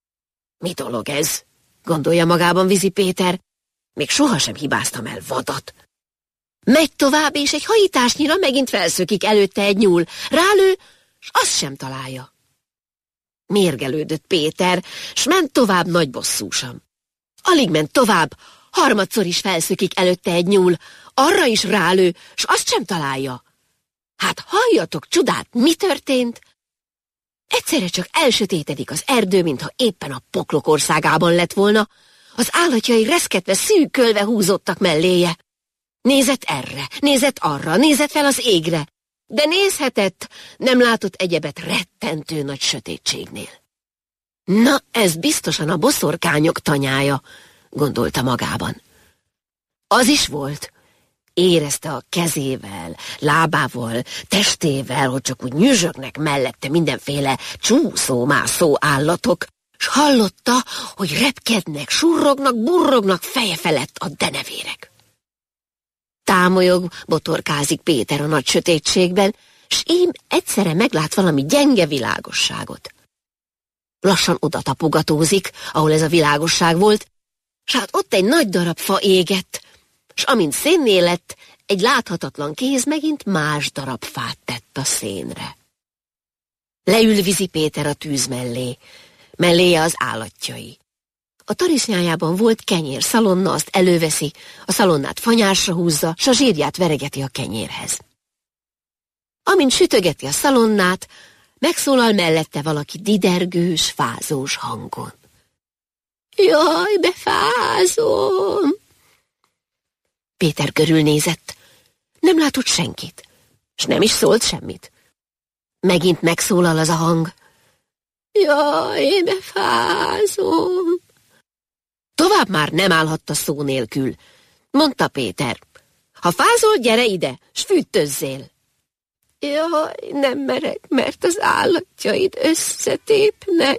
Mi dolog ez? Gondolja magában Vízi Péter. Még sohasem hibáztam el vadat. Megy tovább, és egy hajításnyira megint felszökik előtte egy nyúl. Rálő, s azt sem találja. Mérgelődött Péter, s ment tovább nagy bosszúsan. Alig ment tovább, harmadszor is felszökik előtte egy nyúl, arra is rálő, s azt sem találja. Hát halljatok csodát, mi történt? Egyszerre csak elsötétedik az erdő, mintha éppen a poklok országában lett volna, az állatjai reszketve, szűkölve húzottak melléje. Nézett erre, nézett arra, nézett fel az égre, de nézhetett, nem látott egyebet rettentő nagy sötétségnél. Na, ez biztosan a boszorkányok tanyája, gondolta magában. Az is volt. Érezte a kezével, lábával, testével, hogy csak úgy nyüzsögnek mellette mindenféle csúszó-mászó állatok, s hallotta, hogy repkednek, surrognak, burrognak feje felett a denevérek. Támolyog, botorkázik Péter a nagy sötétségben, s ím egyszerre meglát valami gyenge világosságot. Lassan oda tapogatózik, ahol ez a világosság volt, s hát ott egy nagy darab fa égett, s amint szénné lett, egy láthatatlan kéz megint más darab fát tett a szénre. Leül Vízi Péter a tűz mellé, melléje az állatjai. A tarisznyájában volt kenyér szalonna, azt előveszi, a szalonnát fanyásra húzza, s a zsírját veregeti a kenyérhez. Amint sütögeti a szalonnát, megszólal mellette valaki didergős, fázós hangon. Jaj, befázom! Péter körülnézett. Nem látott senkit, s nem is szólt semmit. Megint megszólal az a hang. Jaj, befázom! Tovább már nem állhatta szó nélkül. Mondta Péter. Ha fázol, gyere ide, s fűtözzél. Jaj, nem merek, mert az állatjaid összetépnek.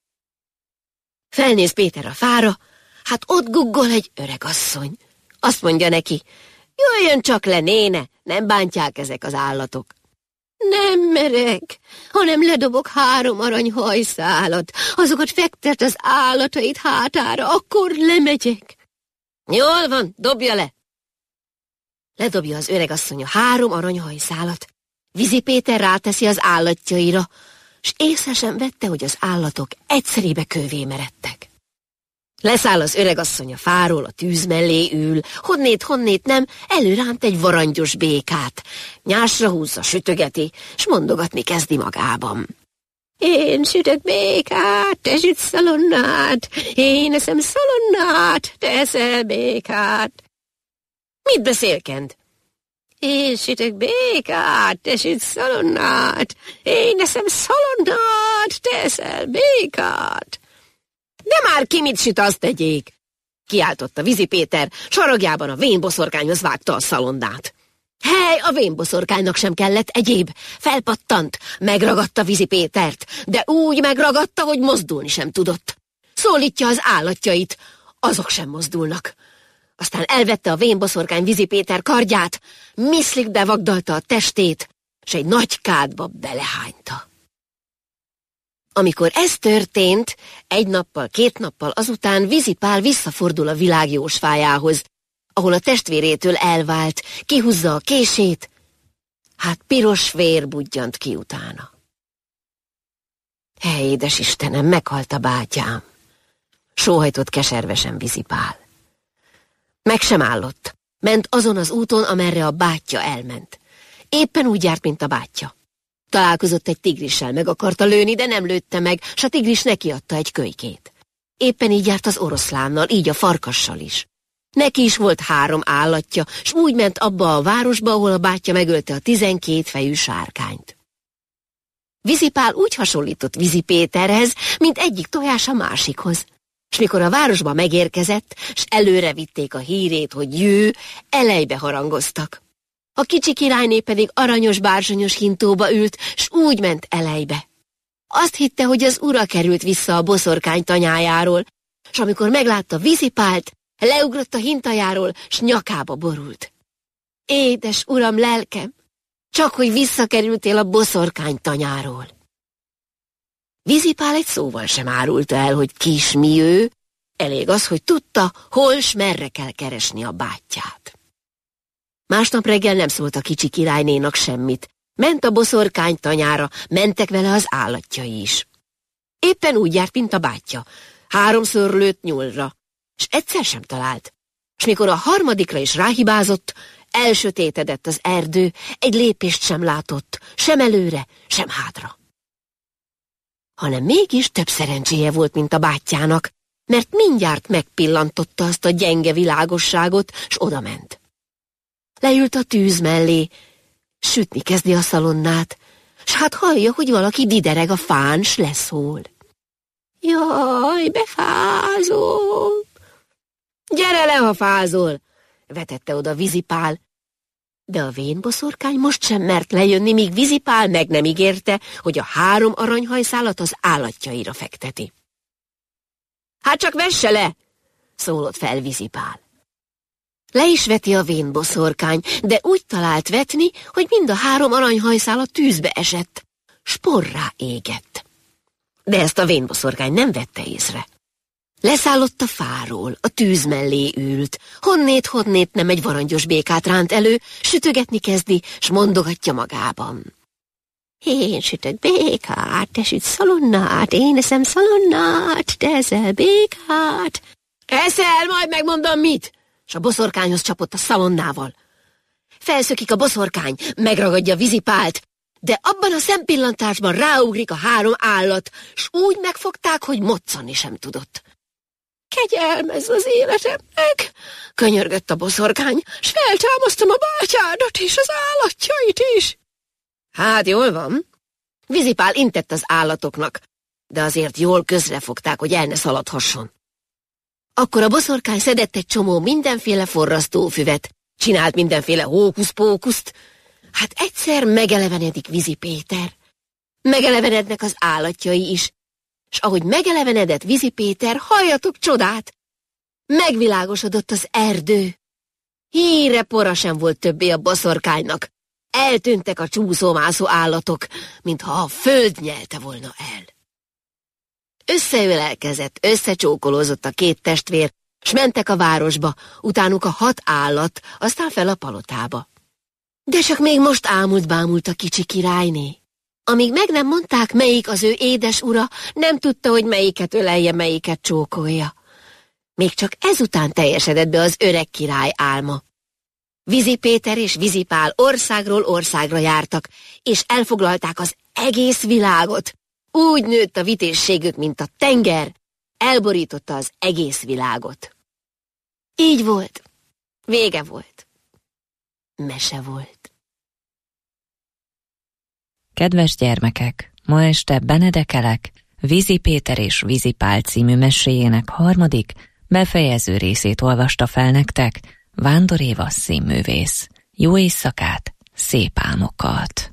Felnéz Péter a fára, hát ott guggol egy öreg asszony. Azt mondja neki, jöjjön csak le, néne, nem bántják ezek az állatok. Nem merek, hanem ledobok három arany hajszálat, azokat fektet az állatait hátára, akkor lemegyek. Jól van, dobja le. Ledobja az öreg asszony a három arany hajszálat. Vízi Péter ráteszi az állatjaira, s észre sem vette, hogy az állatok egyszerébe kővé meredtek. Leszáll az öregasszony a fáról, a tűz mellé ül, honnét, honnét nem, előránt egy varangyos békát. Nyásra húzza, sütögeti, s mondogatni kezdi magában. Én sütök békát, te sütsz szalonnát, én eszem szalonnát, te eszel békát. Mit beszélkend? Én sütök békát, te sütsz szalonnát, én eszem szalonnát, te eszel békát. De már ki mit süt, azt tegyék! Kiáltotta Vízi Péter, saragjában a vénboszorkányhoz vágta a szalonnát. Hely, a vénboszorkánynak sem kellett egyéb. Felpattant, megragadta Vízi Pétert, de úgy megragadta, hogy mozdulni sem tudott. Szólítja az állatjait, azok sem mozdulnak. Aztán elvette a vénboszorkány Vízi Péter kardját, miszlik bevagdalta a testét, s egy nagy kádba belehányta. Amikor ez történt, egy nappal, két nappal azután Vízi Pál visszafordul a világ jósfájához, ahol a testvérétől elvált, kihúzza a kését, hát piros vér budjant ki utána. Hely, édes Istenem, meghalt a bátyám, sóhajtott keservesen Vízi Pál. Meg sem állott, ment azon az úton, amerre a bátyja elment. Éppen úgy járt, mint a bátyja. Találkozott egy tigrissel, meg akarta lőni, de nem lőtte meg, s a tigris nekiadta egy kölykét. Éppen így járt az oroszlánnal, így a farkassal is. Neki is volt három állatja, s úgy ment abba a városba, ahol a bátyja megölte a tizenkét fejű sárkányt. Vizipál úgy hasonlított Vizi Péterhez, mint egyik tojás a másikhoz. S mikor a városba megérkezett, s előre vitték a hírét, hogy jő, elejbe harangoztak. A kicsi királyné pedig aranyos bársonyos hintóba ült, s úgy ment elejbe. Azt hitte, hogy az ura került vissza a boszorkány tanyájáról, s amikor meglátta Vizipált, leugrott a hintajáról, s nyakába borult. Édes uram, lelkem, csak hogy visszakerültél a boszorkány tanyáról. Vizipál egy szóval sem árulta el, hogy kis mi ő, elég az, hogy tudta, hol s merre kell keresni a bátyját. Másnap reggel nem szólt a kicsi királynénak semmit. Ment a boszorkány tanyára, mentek vele az állatjai is. Éppen úgy járt, mint a bátyja. Háromszor lőtt nyúlra, s egyszer sem talált. S mikor a harmadikra is ráhibázott, elsötétedett az erdő, egy lépést sem látott, sem előre, sem hátra. Hanem mégis több szerencséje volt, mint a bátyjának, mert mindjárt megpillantotta azt a gyenge világosságot, s odament. Leült a tűz mellé, sütni kezdi a szalonnát, s hát hallja, hogy valaki didereg a fán, s leszól. Jaj, befázol! Gyere le, ha fázol! Vetette oda Vizipál. De a vén boszorkány most sem mert lejönni, míg Vizipál meg nem ígérte, hogy a három aranyhajszálat az állatjaira fekteti. Hát csak vesse le! Szólott fel Vizipál. Le is veti a vén boszorkány, de úgy talált vetni, hogy mind a három aranyhajszál a tűzbe esett, s porrá égett. De ezt a vén boszorkány nem vette észre. Leszállott a fáról, a tűz mellé ült, honnét-honnét nem egy varangyos békát ránt elő, sütögetni kezdi, s mondogatja magában. Én sütök békát, te süt szalonnát, én eszem szalonnát, te eszel békát. Eszel, majd megmondom mit! S a boszorkányhoz csapott a szalonnával. Felszökik a boszorkány, megragadja Vizipált, de abban a szempillantásban ráugrik a három állat, s úgy megfogták, hogy moccani sem tudott. Kegyelmezz az életemnek, könyörgött a boszorkány, s feltámasztom a bátyádat és az állatjait is. Hát jól van. Vizipál intett az állatoknak, de azért jól közrefogták, hogy el ne szaladhasson. Akkor a boszorkány szedett egy csomó mindenféle forrasztófüvet, csinált mindenféle hókusz-pókuszt. Hát egyszer megelevenedik Vizi Péter. Megelevenednek az állatjai is, s ahogy megelevenedett Vizi Péter, halljatok csodát! Megvilágosodott az erdő. Híre pora sem volt többé a boszorkánynak. Eltűntek a csúszómászó állatok, mintha a föld nyelte volna el. Összeölelkezett, összecsókolózott a két testvér, s mentek a városba, utánuk a hat állat, aztán fel a palotába. De csak még most ámult-bámult a kicsi királyné. Amíg meg nem mondták, melyik az ő édes ura, nem tudta, hogy melyiket ölelje, melyiket csókolja. Még csak ezután teljesedett be az öreg király álma. Vizi Péter és Vizipál országról országra jártak, és elfoglalták az egész világot. Úgy nőtt a vitézségük, mint a tenger, elborította az egész világot. Így volt. Vége volt. Mese volt. Kedves gyermekek, ma este Benedekelek Vizi Péter és Vizipál című meséjének harmadik, befejező részét olvasta fel nektek Vándor Éva színművész. Jó éjszakát, szép álmokat!